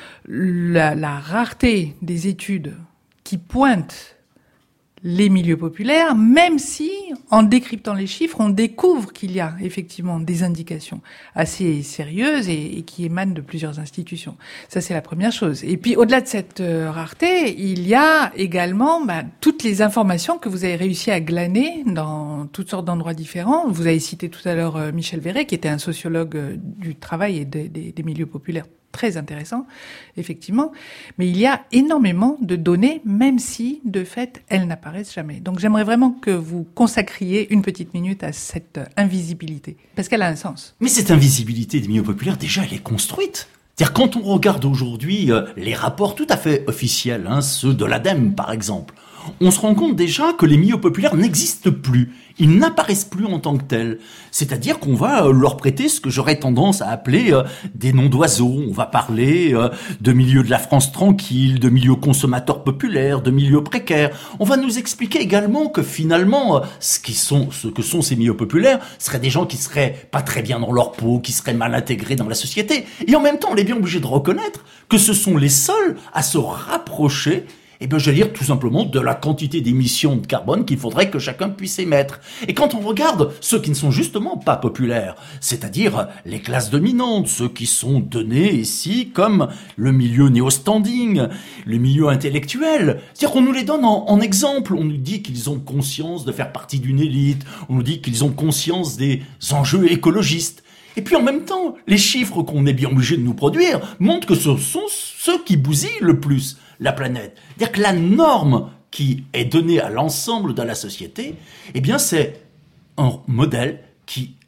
A: la, la rareté des études qui pointent les milieux populaires, même si, en décryptant les chiffres, on découvre qu'il y a effectivement des indications assez sérieuses et, et qui émanent de plusieurs institutions. Ça, c'est la première chose. Et puis, au-delà de cette euh, rareté, il y a également bah, toutes les informations que vous avez réussi à glaner dans toutes sortes d'endroits différents. Vous avez cité tout à l'heure euh, Michel Véret, qui était un sociologue euh, du travail et des, des, des milieux populaires très intéressant, effectivement. Mais il y a énormément de données, même si, de fait, elles n'apparaissent jamais. Donc j'aimerais vraiment que vous consacriez une petite minute à cette invisibilité, parce qu'elle a un sens.
E: Mais cette invisibilité des milieux populaires, déjà, elle est construite. C'est-à-dire, quand on regarde aujourd'hui euh, les rapports tout à fait officiels, hein, ceux de l'ADEME, par exemple, on se rend compte déjà que les milieux populaires n'existent plus. Ils n'apparaissent plus en tant que tels. C'est-à-dire qu'on va leur prêter ce que j'aurais tendance à appeler euh, des noms d'oiseaux. On va parler euh, de milieux de la France tranquille, de milieux consommateurs populaires, de milieux précaires. On va nous expliquer également que finalement, euh, ce, qui sont, ce que sont ces milieux populaires seraient des gens qui seraient pas très bien dans leur peau, qui seraient mal intégrés dans la société. Et en même temps, on est bien obligé de reconnaître que ce sont les seuls à se rapprocher, eh bien, je veux dire tout simplement de la quantité d'émissions de carbone qu'il faudrait que chacun puisse émettre. Et quand on regarde ceux qui ne sont justement pas populaires, c'est-à-dire les classes dominantes, ceux qui sont donnés ici comme le milieu néo-standing, le milieu intellectuel, c'est-à-dire qu'on nous les donne en, en exemple. On nous dit qu'ils ont conscience de faire partie d'une élite, on nous dit qu'ils ont conscience des enjeux écologistes. Et puis en même temps, les chiffres qu'on est bien obligé de nous produire montrent que ce sont ceux qui bousillent le plus la planète. C'est-à-dire que la norme qui est donnée à l'ensemble de la société, eh bien c'est un modèle qui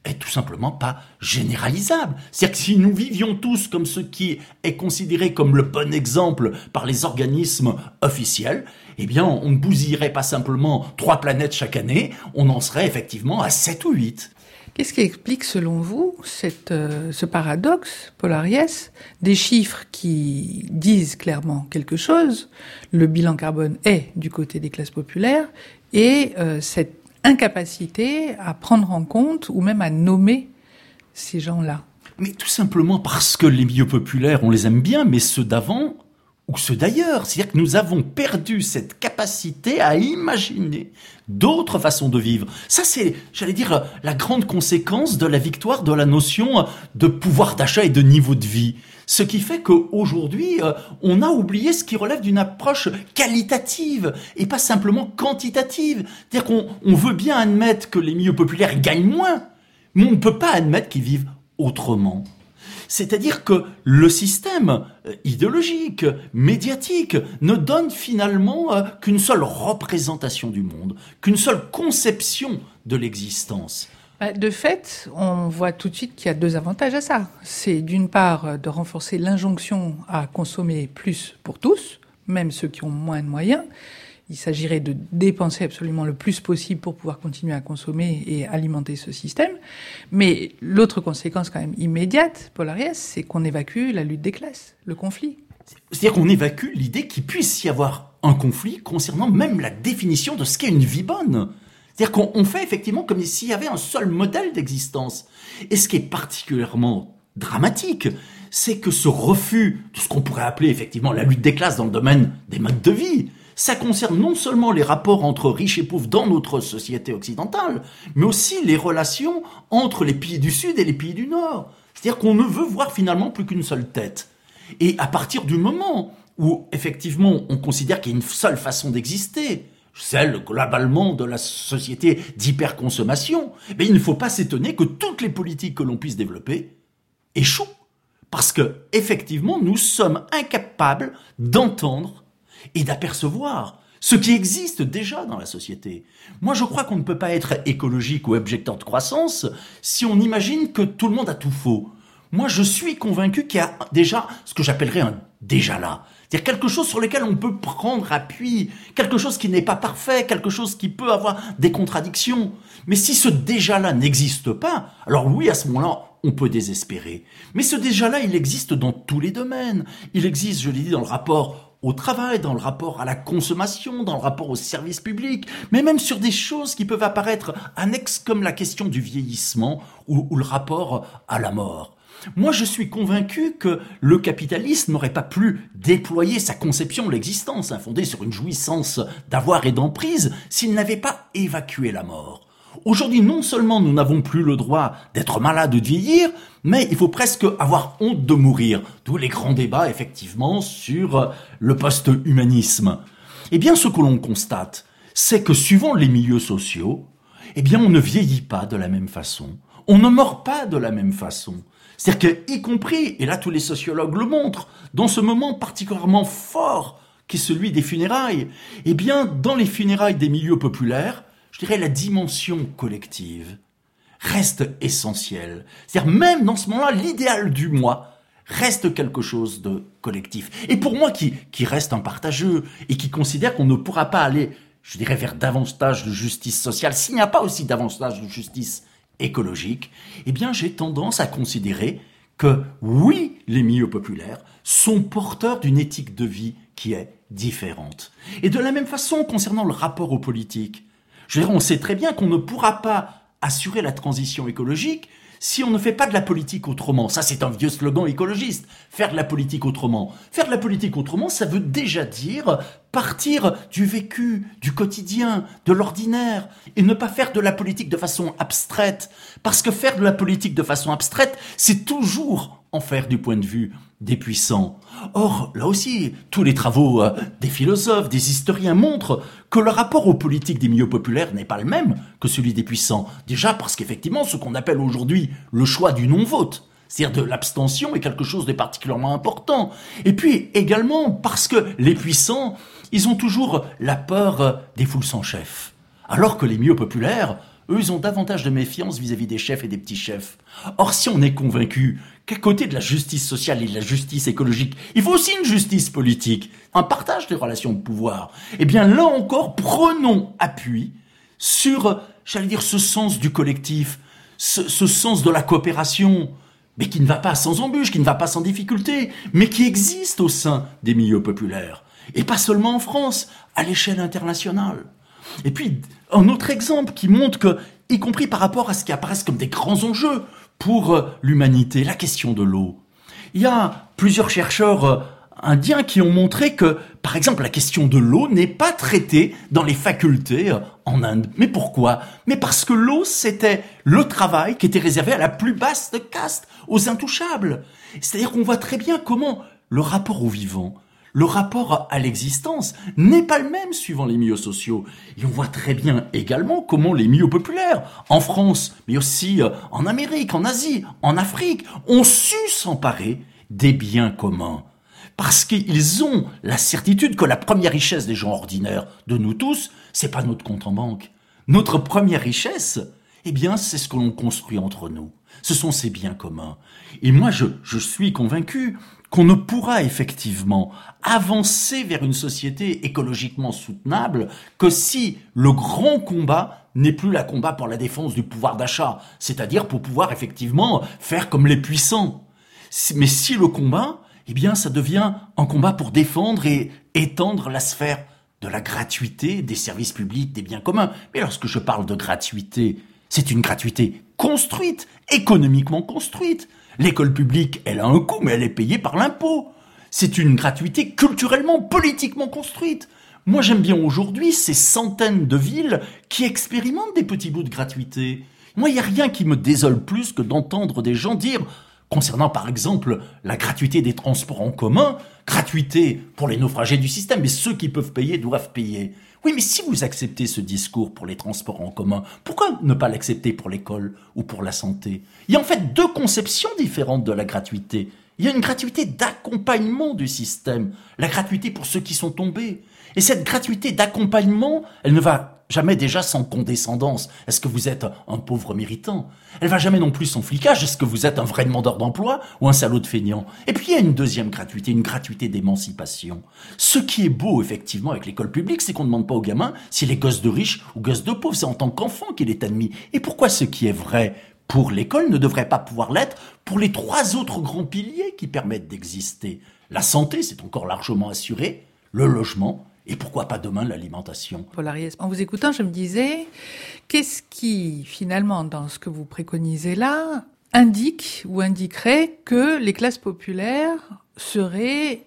E: est tout simplement pas généralisable. C'est-à-dire que si nous vivions tous comme ce qui est considéré comme le bon exemple par les organismes officiels, eh bien, on ne bousillerait pas simplement trois planètes chaque année, on en serait effectivement à sept ou huit.
A: Qu'est-ce qui explique, selon vous, cette, euh, ce paradoxe, Paul Ariès, des chiffres qui disent clairement quelque chose, le bilan carbone est du côté des classes populaires, et euh, cette incapacité à prendre en compte ou même à nommer ces gens-là?
E: Mais tout simplement parce que les milieux populaires, on les aime bien, mais ceux d'avant ou ceux d'ailleurs. C'est-à-dire que nous avons perdu cette capacité à imaginer d'autres façons de vivre. Ça, c'est, j'allais dire, la grande conséquence de la victoire de la notion de pouvoir d'achat et de niveau de vie. Ce qui fait qu'aujourd'hui, on a oublié ce qui relève d'une approche qualitative et pas simplement quantitative. C'est-à-dire qu'on on veut bien admettre que les milieux populaires gagnent moins, mais on ne peut pas admettre qu'ils vivent autrement. C'est-à-dire que le système idéologique, médiatique, ne donne finalement euh, qu'une seule représentation du monde, qu'une seule conception de l'existence.
A: De fait, on voit tout de suite qu'il y a deux avantages à ça. C'est d'une part de renforcer l'injonction à consommer plus pour tous, même ceux qui ont moins de moyens. Il s'agirait de dépenser absolument le plus possible pour pouvoir continuer à consommer et alimenter ce système. Mais l'autre conséquence quand même immédiate, Paul Ariès, c'est qu'on évacue la lutte des classes, le conflit.
E: C'est-à-dire qu'on évacue l'idée qu'il puisse y avoir un conflit concernant même la définition de ce qu'est une vie bonne. C'est-à-dire qu'on on fait effectivement comme s'il y avait un seul modèle d'existence. Et ce qui est particulièrement dramatique, c'est que ce refus de ce qu'on pourrait appeler effectivement la lutte des classes dans le domaine des modes de vie, ça concerne non seulement les rapports entre riches et pauvres dans notre société occidentale, mais aussi les relations entre les pays du Sud et les pays du Nord. C'est-à-dire qu'on ne veut voir finalement plus qu'une seule tête. Et à partir du moment où, effectivement, on considère qu'il y a une seule façon d'exister, celle, globalement, de la société d'hyperconsommation, mais il ne faut pas s'étonner que toutes les politiques que l'on puisse développer échouent. Parce que, effectivement, nous sommes incapables d'entendre et d'apercevoir ce qui existe déjà dans la société. Moi, je crois qu'on ne peut pas être écologique ou objecteur de croissance si on imagine que tout le monde a tout faux. Moi, je suis convaincu qu'il y a déjà ce que j'appellerais un déjà là. C'est-à-dire quelque chose sur lequel on peut prendre appui, quelque chose qui n'est pas parfait, quelque chose qui peut avoir des contradictions. Mais si ce déjà là n'existe pas, alors oui, à ce moment-là, on peut désespérer. Mais ce déjà là, il existe dans tous les domaines. Il existe, je l'ai dit, dans le rapport au travail, dans le rapport à la consommation, dans le rapport au service public, mais même sur des choses qui peuvent apparaître annexes comme la question du vieillissement ou, ou le rapport à la mort. Moi, je suis convaincu que le capitalisme n'aurait pas pu déployer sa conception de l'existence, hein, fondée sur une jouissance d'avoir et d'emprise, s'il n'avait pas évacué la mort. Aujourd'hui, non seulement nous n'avons plus le droit d'être malades ou de vieillir, mais il faut presque avoir honte de mourir. D'où les grands débats, effectivement, sur le post-humanisme. Eh bien, ce que l'on constate, c'est que suivant les milieux sociaux, eh bien, on ne vieillit pas de la même façon. On ne meurt pas de la même façon. C'est-à-dire que, y compris, et là tous les sociologues le montrent, dans ce moment particulièrement fort qui est celui des funérailles, eh bien, dans les funérailles des milieux populaires, je dirais la dimension collective reste essentielle. C'est-à-dire même dans ce moment-là, l'idéal du moi reste quelque chose de collectif. Et pour moi qui, qui reste un partageux et qui considère qu'on ne pourra pas aller, je dirais, vers davantage de justice sociale s'il n'y a pas aussi davantage de justice écologique, eh bien j'ai tendance à considérer que oui, les milieux populaires sont porteurs d'une éthique de vie qui est différente. Et de la même façon, concernant le rapport aux politiques, je veux dire, on sait très bien qu'on ne pourra pas assurer la transition écologique si on ne fait pas de la politique autrement. Ça, c'est un vieux slogan écologiste. Faire de la politique autrement. Faire de la politique autrement, ça veut déjà dire partir du vécu, du quotidien, de l'ordinaire, et ne pas faire de la politique de façon abstraite. Parce que faire de la politique de façon abstraite, c'est toujours en faire du point de vue des puissants. Or, là aussi, tous les travaux euh, des philosophes, des historiens montrent que le rapport aux politiques des milieux populaires n'est pas le même que celui des puissants. Déjà parce qu'effectivement, ce qu'on appelle aujourd'hui le choix du non-vote, c'est-à-dire de l'abstention, est quelque chose de particulièrement important. Et puis également parce que les puissants, ils ont toujours la peur des foules sans chef. Alors que les milieux populaires, Eux, ils ont davantage de méfiance vis-à-vis des chefs et des petits chefs. Or, si on est convaincu qu'à côté de la justice sociale et de la justice écologique, il faut aussi une justice politique, un partage des relations de pouvoir, eh bien là encore, prenons appui sur, j'allais dire, ce sens du collectif, ce, ce sens de la coopération, mais qui ne va pas sans embûche, qui ne va pas sans difficulté, mais qui existe au sein des milieux populaires. Et pas seulement en France, à l'échelle internationale. Et puis, un autre exemple qui montre que, y compris par rapport à ce qui apparaît comme des grands enjeux pour l'humanité, la question de l'eau. Il y a plusieurs chercheurs indiens qui ont montré que, par exemple, la question de l'eau n'est pas traitée dans les facultés en Inde. Mais pourquoi ? Mais parce que l'eau, c'était le travail qui était réservé à la plus basse caste, aux intouchables. C'est-à-dire qu'on voit très bien comment le rapport au vivant, le rapport à l'existence n'est pas le même suivant les milieux sociaux. Et on voit très bien également comment les milieux populaires, en France, mais aussi en Amérique, en Asie, en Afrique, ont su s'emparer des biens communs. Parce qu'ils ont la certitude que la première richesse des gens ordinaires, de nous tous, c'est pas notre compte en banque. Notre première richesse, eh bien, c'est ce que l'on construit entre nous. Ce sont ces biens communs. Et moi, je, je suis convaincu qu'on ne pourra effectivement avancer vers une société écologiquement soutenable que si le grand combat n'est plus le combat pour la défense du pouvoir d'achat, c'est-à-dire pour pouvoir effectivement faire comme les puissants. Mais si le combat, eh bien, ça devient un combat pour défendre et étendre la sphère de la gratuité des services publics, des biens communs. Mais lorsque je parle de gratuité, c'est une gratuité construite, économiquement construite. L'école publique, elle a un coût, mais elle est payée par l'impôt. C'est une gratuité culturellement, politiquement construite. Moi, j'aime bien aujourd'hui ces centaines de villes qui expérimentent des petits bouts de gratuité. Moi, il n'y a rien qui me désole plus que d'entendre des gens dire, concernant par exemple la gratuité des transports en commun, gratuité pour les naufragés du système, mais ceux qui peuvent payer doivent payer. Oui, mais si vous acceptez ce discours pour les transports en commun, pourquoi ne pas l'accepter pour l'école ou pour la santé ? Il y a en fait deux conceptions différentes de la gratuité. Il y a une gratuité d'accompagnement du système, la gratuité pour ceux qui sont tombés. Et cette gratuité d'accompagnement, elle ne va jamais déjà sans condescendance. Est-ce que vous êtes un pauvre méritant ? Elle va jamais non plus sans flicage. Est-ce que vous êtes un vrai demandeur d'emploi ou un salaud de feignant ? Et puis il y a une deuxième gratuité, une gratuité d'émancipation. Ce qui est beau effectivement avec l'école publique, c'est qu'on ne demande pas aux gamins s'il est gosse de riche ou gosse de pauvre. C'est en tant qu'enfant qu'il est admis. Et pourquoi ce qui est vrai pour l'école ne devrait pas pouvoir l'être pour les trois autres grands piliers qui permettent d'exister ? La santé, c'est encore largement assuré. Le logement. Et pourquoi pas demain l'alimentation ?
A: Paul Ariès, en vous écoutant, je me disais, qu'est-ce qui, finalement, dans ce que vous préconisez là, indique ou indiquerait que les classes populaires seraient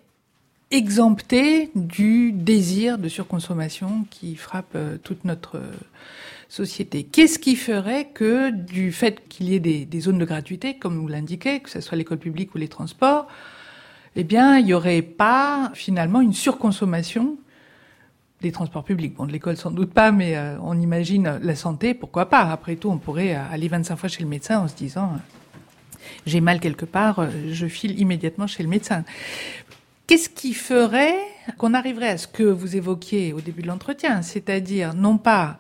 A: exemptées du désir de surconsommation qui frappe toute notre société ? Qu'est-ce qui ferait que, du fait qu'il y ait des, des zones de gratuité, comme vous l'indiquez, que ce soit l'école publique ou les transports, eh bien, il n'y aurait pas, finalement, une surconsommation des transports publics. Bon, de l'école sans doute pas, mais euh, on imagine la santé, pourquoi pas. Après tout, on pourrait euh, aller vingt-cinq fois chez le médecin en se disant euh, j'ai mal quelque part, euh, je file immédiatement chez le médecin. Qu'est-ce qui ferait qu'on arriverait à ce que vous évoquiez au début de l'entretien, c'est-à-dire non pas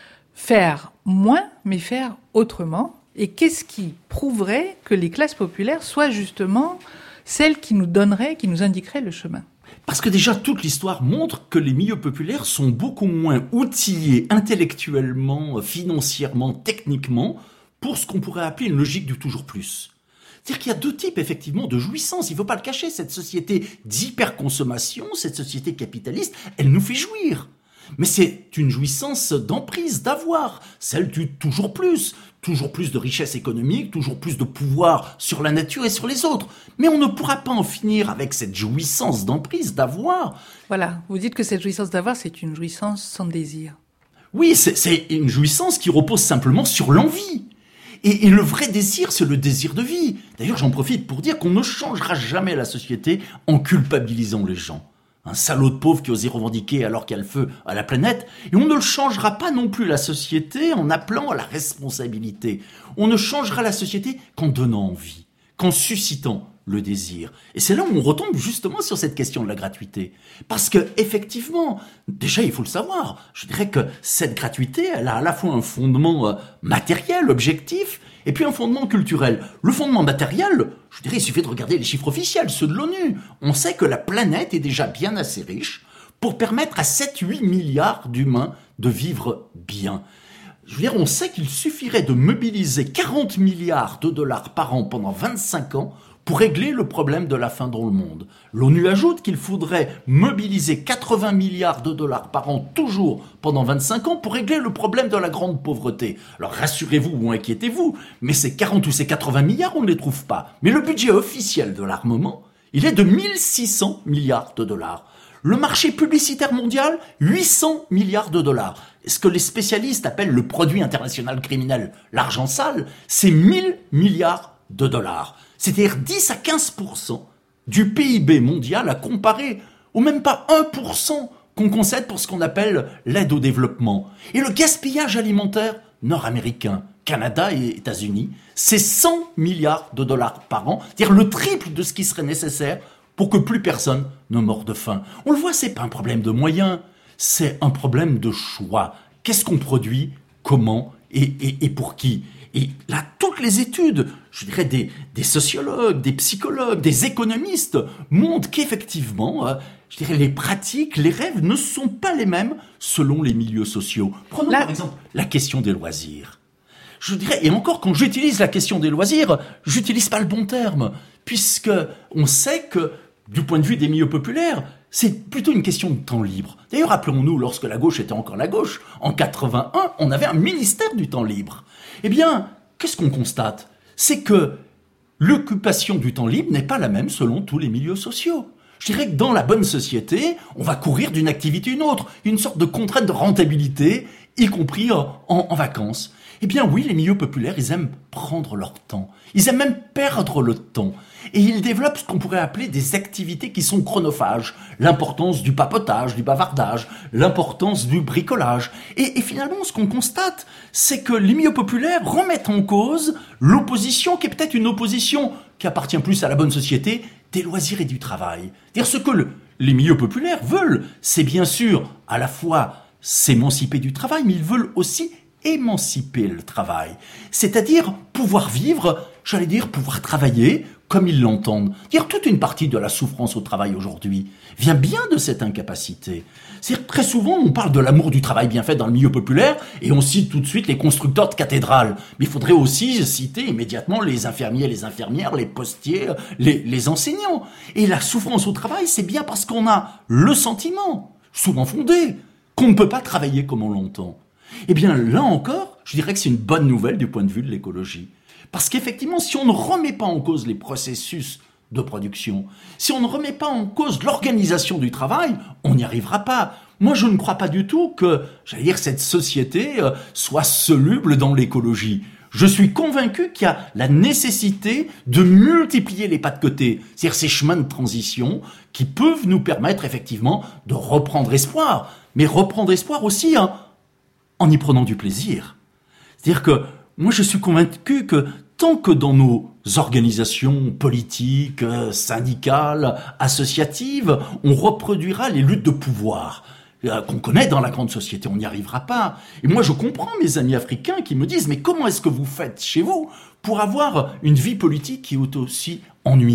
A: faire moins, mais faire autrement ? Et qu'est-ce qui prouverait que les classes populaires soient justement celles qui nous donneraient, qui nous indiqueraient le chemin ?
E: Parce que déjà, toute l'histoire montre que les milieux populaires sont beaucoup moins outillés intellectuellement, financièrement, techniquement, pour ce qu'on pourrait appeler une logique du toujours plus. C'est-à-dire qu'il y a deux types, effectivement, de jouissance. Il ne faut pas le cacher. Cette société d'hyperconsommation, cette société capitaliste, elle nous fait jouir. Mais c'est une jouissance d'emprise, d'avoir, celle du toujours plus. Toujours plus de richesse économique, toujours plus de pouvoir sur la nature et sur les autres. Mais on ne pourra pas en finir avec cette jouissance d'emprise, d'avoir.
A: Voilà, vous dites que cette jouissance d'avoir, c'est une jouissance sans désir.
E: Oui, c'est, c'est une jouissance qui repose simplement sur l'envie. Et, et le vrai désir, c'est le désir de vie. D'ailleurs, j'en profite pour dire qu'on ne changera jamais la société en culpabilisant les gens. Un salaud de pauvre qui osait revendiquer alors qu'il y a le feu à la planète. Et on ne le changera pas non plus la société en appelant à la responsabilité. On ne changera la société qu'en donnant envie, qu'en suscitant le désir. Et c'est là où on retombe justement sur cette question de la gratuité. Parce que, effectivement, déjà, il faut le savoir, je dirais que cette gratuité, elle a à la fois un fondement euh, matériel, objectif, et puis un fondement culturel. Le fondement matériel, je dirais, il suffit de regarder les chiffres officiels, ceux de l'ONU. On sait que la planète est déjà bien assez riche pour permettre à sept à huit milliards d'humains de vivre bien. Je veux dire, on sait qu'il suffirait de mobiliser quarante milliards de dollars par an pendant vingt-cinq ans pour régler le problème de la faim dans le monde. L'ONU ajoute qu'il faudrait mobiliser quatre-vingts milliards de dollars par an toujours pendant vingt-cinq ans pour régler le problème de la grande pauvreté. Alors rassurez-vous ou inquiétez-vous, mais ces quarante ou ces quatre-vingts milliards, on ne les trouve pas. Mais le budget officiel de l'armement, il est de mille six cents milliards de dollars. Le marché publicitaire mondial, huit cents milliards de dollars. Ce que les spécialistes appellent le produit international criminel, l'argent sale, c'est mille milliards de dollars. C'est-à-dire dix à quinze pour cent du P I B mondial à comparer au même pas un pour cent qu'on concède pour ce qu'on appelle l'aide au développement. Et le gaspillage alimentaire nord-américain, Canada et États-Unis, c'est cent milliards de dollars par an, c'est-à-dire le triple de ce qui serait nécessaire pour que plus personne ne meure de faim. On le voit, c'est pas un problème de moyens, c'est un problème de choix. Qu'est-ce qu'on produit, comment et, et, et pour qui ? Et là, toutes les études, je dirais des, des sociologues, des psychologues, des économistes, montrent qu'effectivement, euh, je dirais les pratiques, les rêves ne sont pas les mêmes selon les milieux sociaux. Prenons là, par exemple la question des loisirs. Je dirais, et encore quand j'utilise la question des loisirs, j'utilise pas le bon terme, puisque on sait que du point de vue des milieux populaires, c'est plutôt une question de temps libre. D'ailleurs, rappelons-nous, lorsque la gauche était encore la gauche, en quatre-vingt-un, on avait un ministère du temps libre. Eh bien, qu'est-ce qu'on constate ? C'est que l'occupation du temps libre n'est pas la même selon tous les milieux sociaux. Je dirais que dans la bonne société, on va courir d'une activité à une autre, une sorte de contrainte de rentabilité, y compris en, en vacances. Eh bien oui, les milieux populaires, ils aiment prendre leur temps. Ils aiment même perdre le temps. Et ils développent ce qu'on pourrait appeler des activités qui sont chronophages. L'importance du papotage, du bavardage, l'importance du bricolage. Et, et finalement, ce qu'on constate, c'est que les milieux populaires remettent en cause l'opposition qui est peut-être une opposition qui appartient plus à la bonne société, des loisirs et du travail. C'est-à-dire ce que le, les milieux populaires veulent, c'est bien sûr à la fois s'émanciper du travail, mais ils veulent aussi émanciper le travail. C'est-à-dire pouvoir vivre, j'allais dire pouvoir travailler comme ils l'entendent. Dire toute une partie de la souffrance au travail aujourd'hui vient bien de cette incapacité. C'est-à-dire très souvent on parle de l'amour du travail bien fait dans le milieu populaire et on cite tout de suite les constructeurs de cathédrales. Mais il faudrait aussi citer immédiatement les infirmiers, les infirmières, les postiers, les, les enseignants. Et la souffrance au travail, c'est bien parce qu'on a le sentiment, souvent fondé, qu'on ne peut pas travailler comme on l'entend. Eh bien, là encore, je dirais que c'est une bonne nouvelle du point de vue de l'écologie. Parce qu'effectivement, si on ne remet pas en cause les processus de production, si on ne remet pas en cause l'organisation du travail, on n'y arrivera pas. Moi, je ne crois pas du tout que, j'allais dire, cette société euh, soit soluble dans l'écologie. Je suis convaincu qu'il y a la nécessité de multiplier les pas de côté, c'est-à-dire ces chemins de transition qui peuvent nous permettre effectivement de reprendre espoir, mais reprendre espoir aussi hein, en y prenant du plaisir. C'est-à-dire que moi, je suis convaincu que tant que dans nos organisations politiques, syndicales, associatives, on reproduira les luttes de pouvoir qu'on connaît dans la grande société, on n'y arrivera pas. Et moi, je comprends mes amis africains qui me disent « Mais comment est-ce que vous faites chez vous pour avoir une vie politique qui est aussi ennuyeuse ?»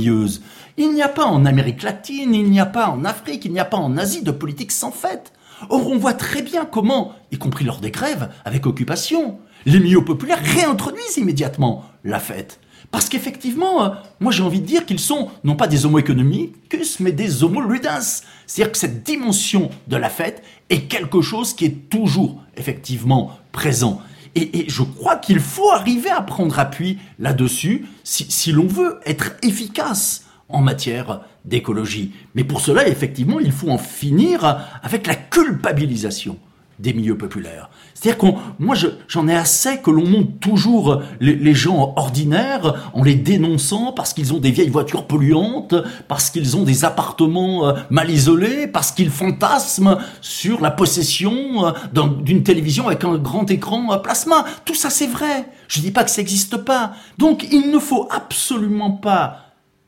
E: Il n'y a pas en Amérique latine, il n'y a pas en Afrique, il n'y a pas en Asie de politique sans fête. Or, on voit très bien comment, y compris lors des grèves, avec occupation, les milieux populaires réintroduisent immédiatement la fête. Parce qu'effectivement, euh, moi j'ai envie de dire qu'ils sont non pas des homo economicus, mais des homo ludens. C'est-à-dire que cette dimension de la fête est quelque chose qui est toujours effectivement présent. Et, et je crois qu'il faut arriver à prendre appui là-dessus si, si l'on veut être efficace en matière d'écologie. Mais pour cela, effectivement, il faut en finir avec la culpabilisation des milieux populaires. C'est-à-dire qu'on, moi, je, j'en ai assez que l'on monte toujours les, les gens ordinaires en les dénonçant parce qu'ils ont des vieilles voitures polluantes, parce qu'ils ont des appartements euh, mal isolés, parce qu'ils fantasment sur la possession euh, d'un, d'une télévision avec un grand écran euh, plasma. Tout ça, c'est vrai. Je dis pas que ça n'existe pas. Donc, il ne faut absolument pas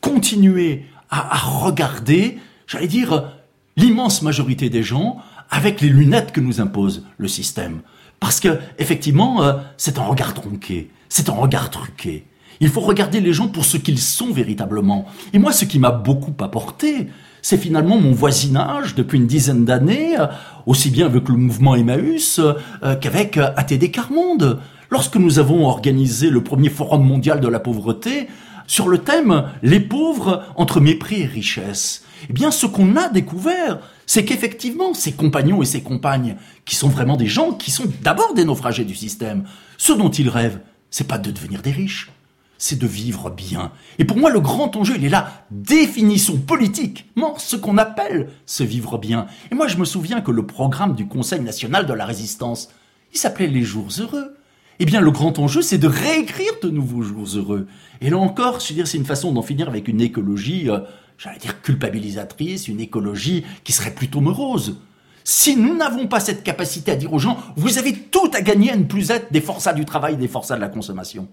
E: continuer à, à regarder, j'allais dire, l'immense majorité des gens avec les lunettes que nous impose le système. Parce que, effectivement, euh, c'est un regard tronqué, c'est un regard truqué. Il faut regarder les gens pour ce qu'ils sont véritablement. Et moi, ce qui m'a beaucoup apporté, c'est finalement mon voisinage depuis une dizaine d'années, euh, aussi bien avec le mouvement Emmaüs euh, qu'avec euh, A T D Quart Monde. Lorsque nous avons organisé le premier forum mondial de la pauvreté, sur le thème « Les pauvres entre mépris et richesse », eh bien, ce qu'on a découvert, c'est qu'effectivement, ces compagnons et ces compagnes, qui sont vraiment des gens qui sont d'abord des naufragés du système, ce dont ils rêvent, c'est pas de devenir des riches, c'est de vivre bien. Et pour moi, le grand enjeu, il est là. Définissons politiquement ce qu'on appelle se vivre bien. Et moi, je me souviens que le programme du Conseil national de la résistance, il s'appelait les jours heureux. Eh bien, le grand enjeu, c'est de réécrire de nouveaux jours heureux. Et là encore, je veux dire, c'est une façon d'en finir avec une écologie, euh, j'allais dire culpabilisatrice, une écologie qui serait plutôt morose. Si nous n'avons pas cette capacité à dire aux gens, vous avez tout à gagner à ne plus être des forçats du travail, des forçats de la consommation.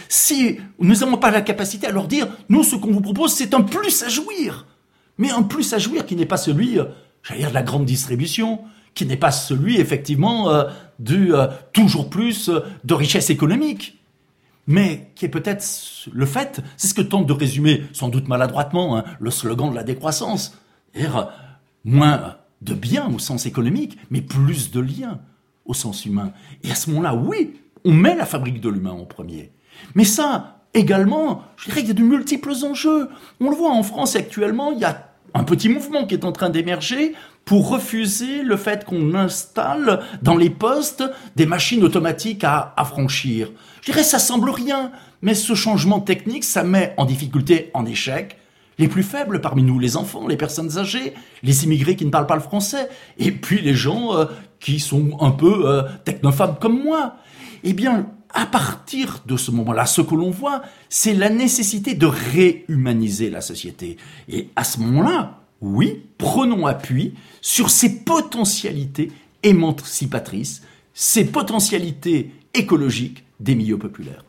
E: Si nous n'avons pas la capacité à leur dire, nous, ce qu'on vous propose, c'est un plus à jouir. Mais un plus à jouir qui n'est pas celui, euh, j'allais dire, de la grande distribution, qui n'est pas celui, effectivement, euh, du euh, toujours plus euh, de richesse économique. Mais qui est peut-être le fait, c'est ce que tente de résumer, sans doute maladroitement, hein, le slogan de la décroissance. C'est-à-dire, moins de biens au sens économique, mais plus de liens au sens humain. Et à ce moment-là, oui, on met la fabrique de l'humain en premier. Mais ça, également, je dirais qu'il y a de multiples enjeux. On le voit en France actuellement, il y a un petit mouvement qui est en train d'émerger pour refuser le fait qu'on installe dans les postes des machines automatiques à affranchir. Je dirais, ça semble rien, mais ce changement technique, ça met en difficulté, en échec, les plus faibles parmi nous, les enfants, les personnes âgées, les immigrés qui ne parlent pas le français, et puis les gens euh, qui sont un peu euh, technophobes comme moi. Eh bien, à partir de ce moment-là, ce que l'on voit, c'est la nécessité de réhumaniser la société. Et à ce moment-là, oui, prenons appui sur ces potentialités émancipatrices, ces potentialités écologiques des milieux populaires.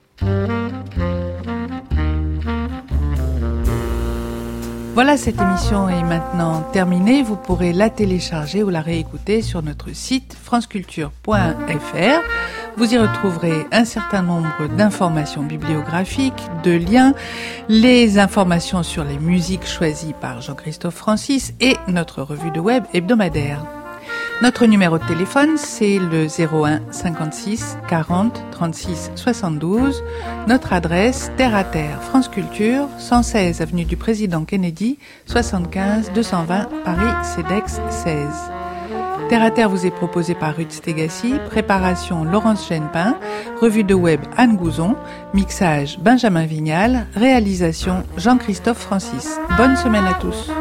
A: Voilà, cette émission est maintenant terminée. Vous pourrez la télécharger ou la réécouter sur notre site franceculture point f r. Vous y retrouverez un certain nombre d'informations bibliographiques, de liens, les informations sur les musiques choisies par Jean-Christophe Francis et notre revue de web hebdomadaire. Notre numéro de téléphone, c'est le zéro un cinquante-six quarante trente-six soixante-douze. Notre adresse, Terre à Terre, France Culture, cent seize avenue du Président Kennedy, soixante-quinze deux cent vingt, Paris, CEDEX seize. Terre à Terre vous est proposé par Ruth Stegassi, préparation Laurence Genepin, revue de web Anne Gouzon, mixage Benjamin Vignal, réalisation Jean-Christophe Francis. Bonne semaine à tous.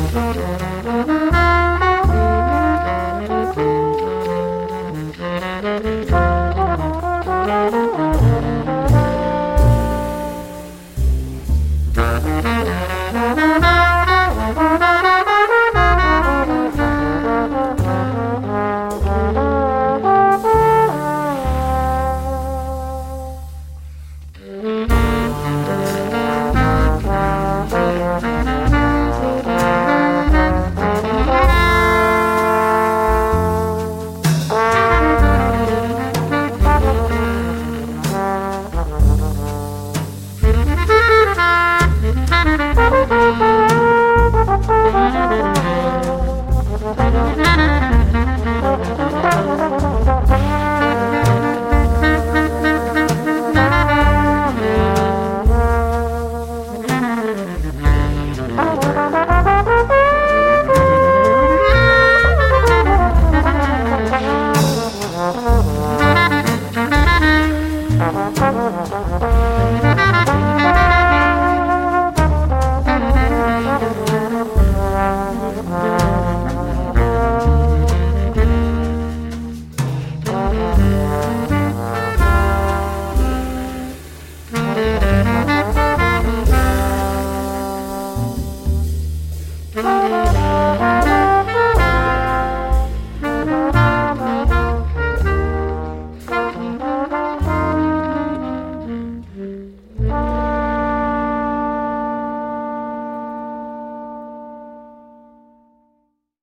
F: Thank you.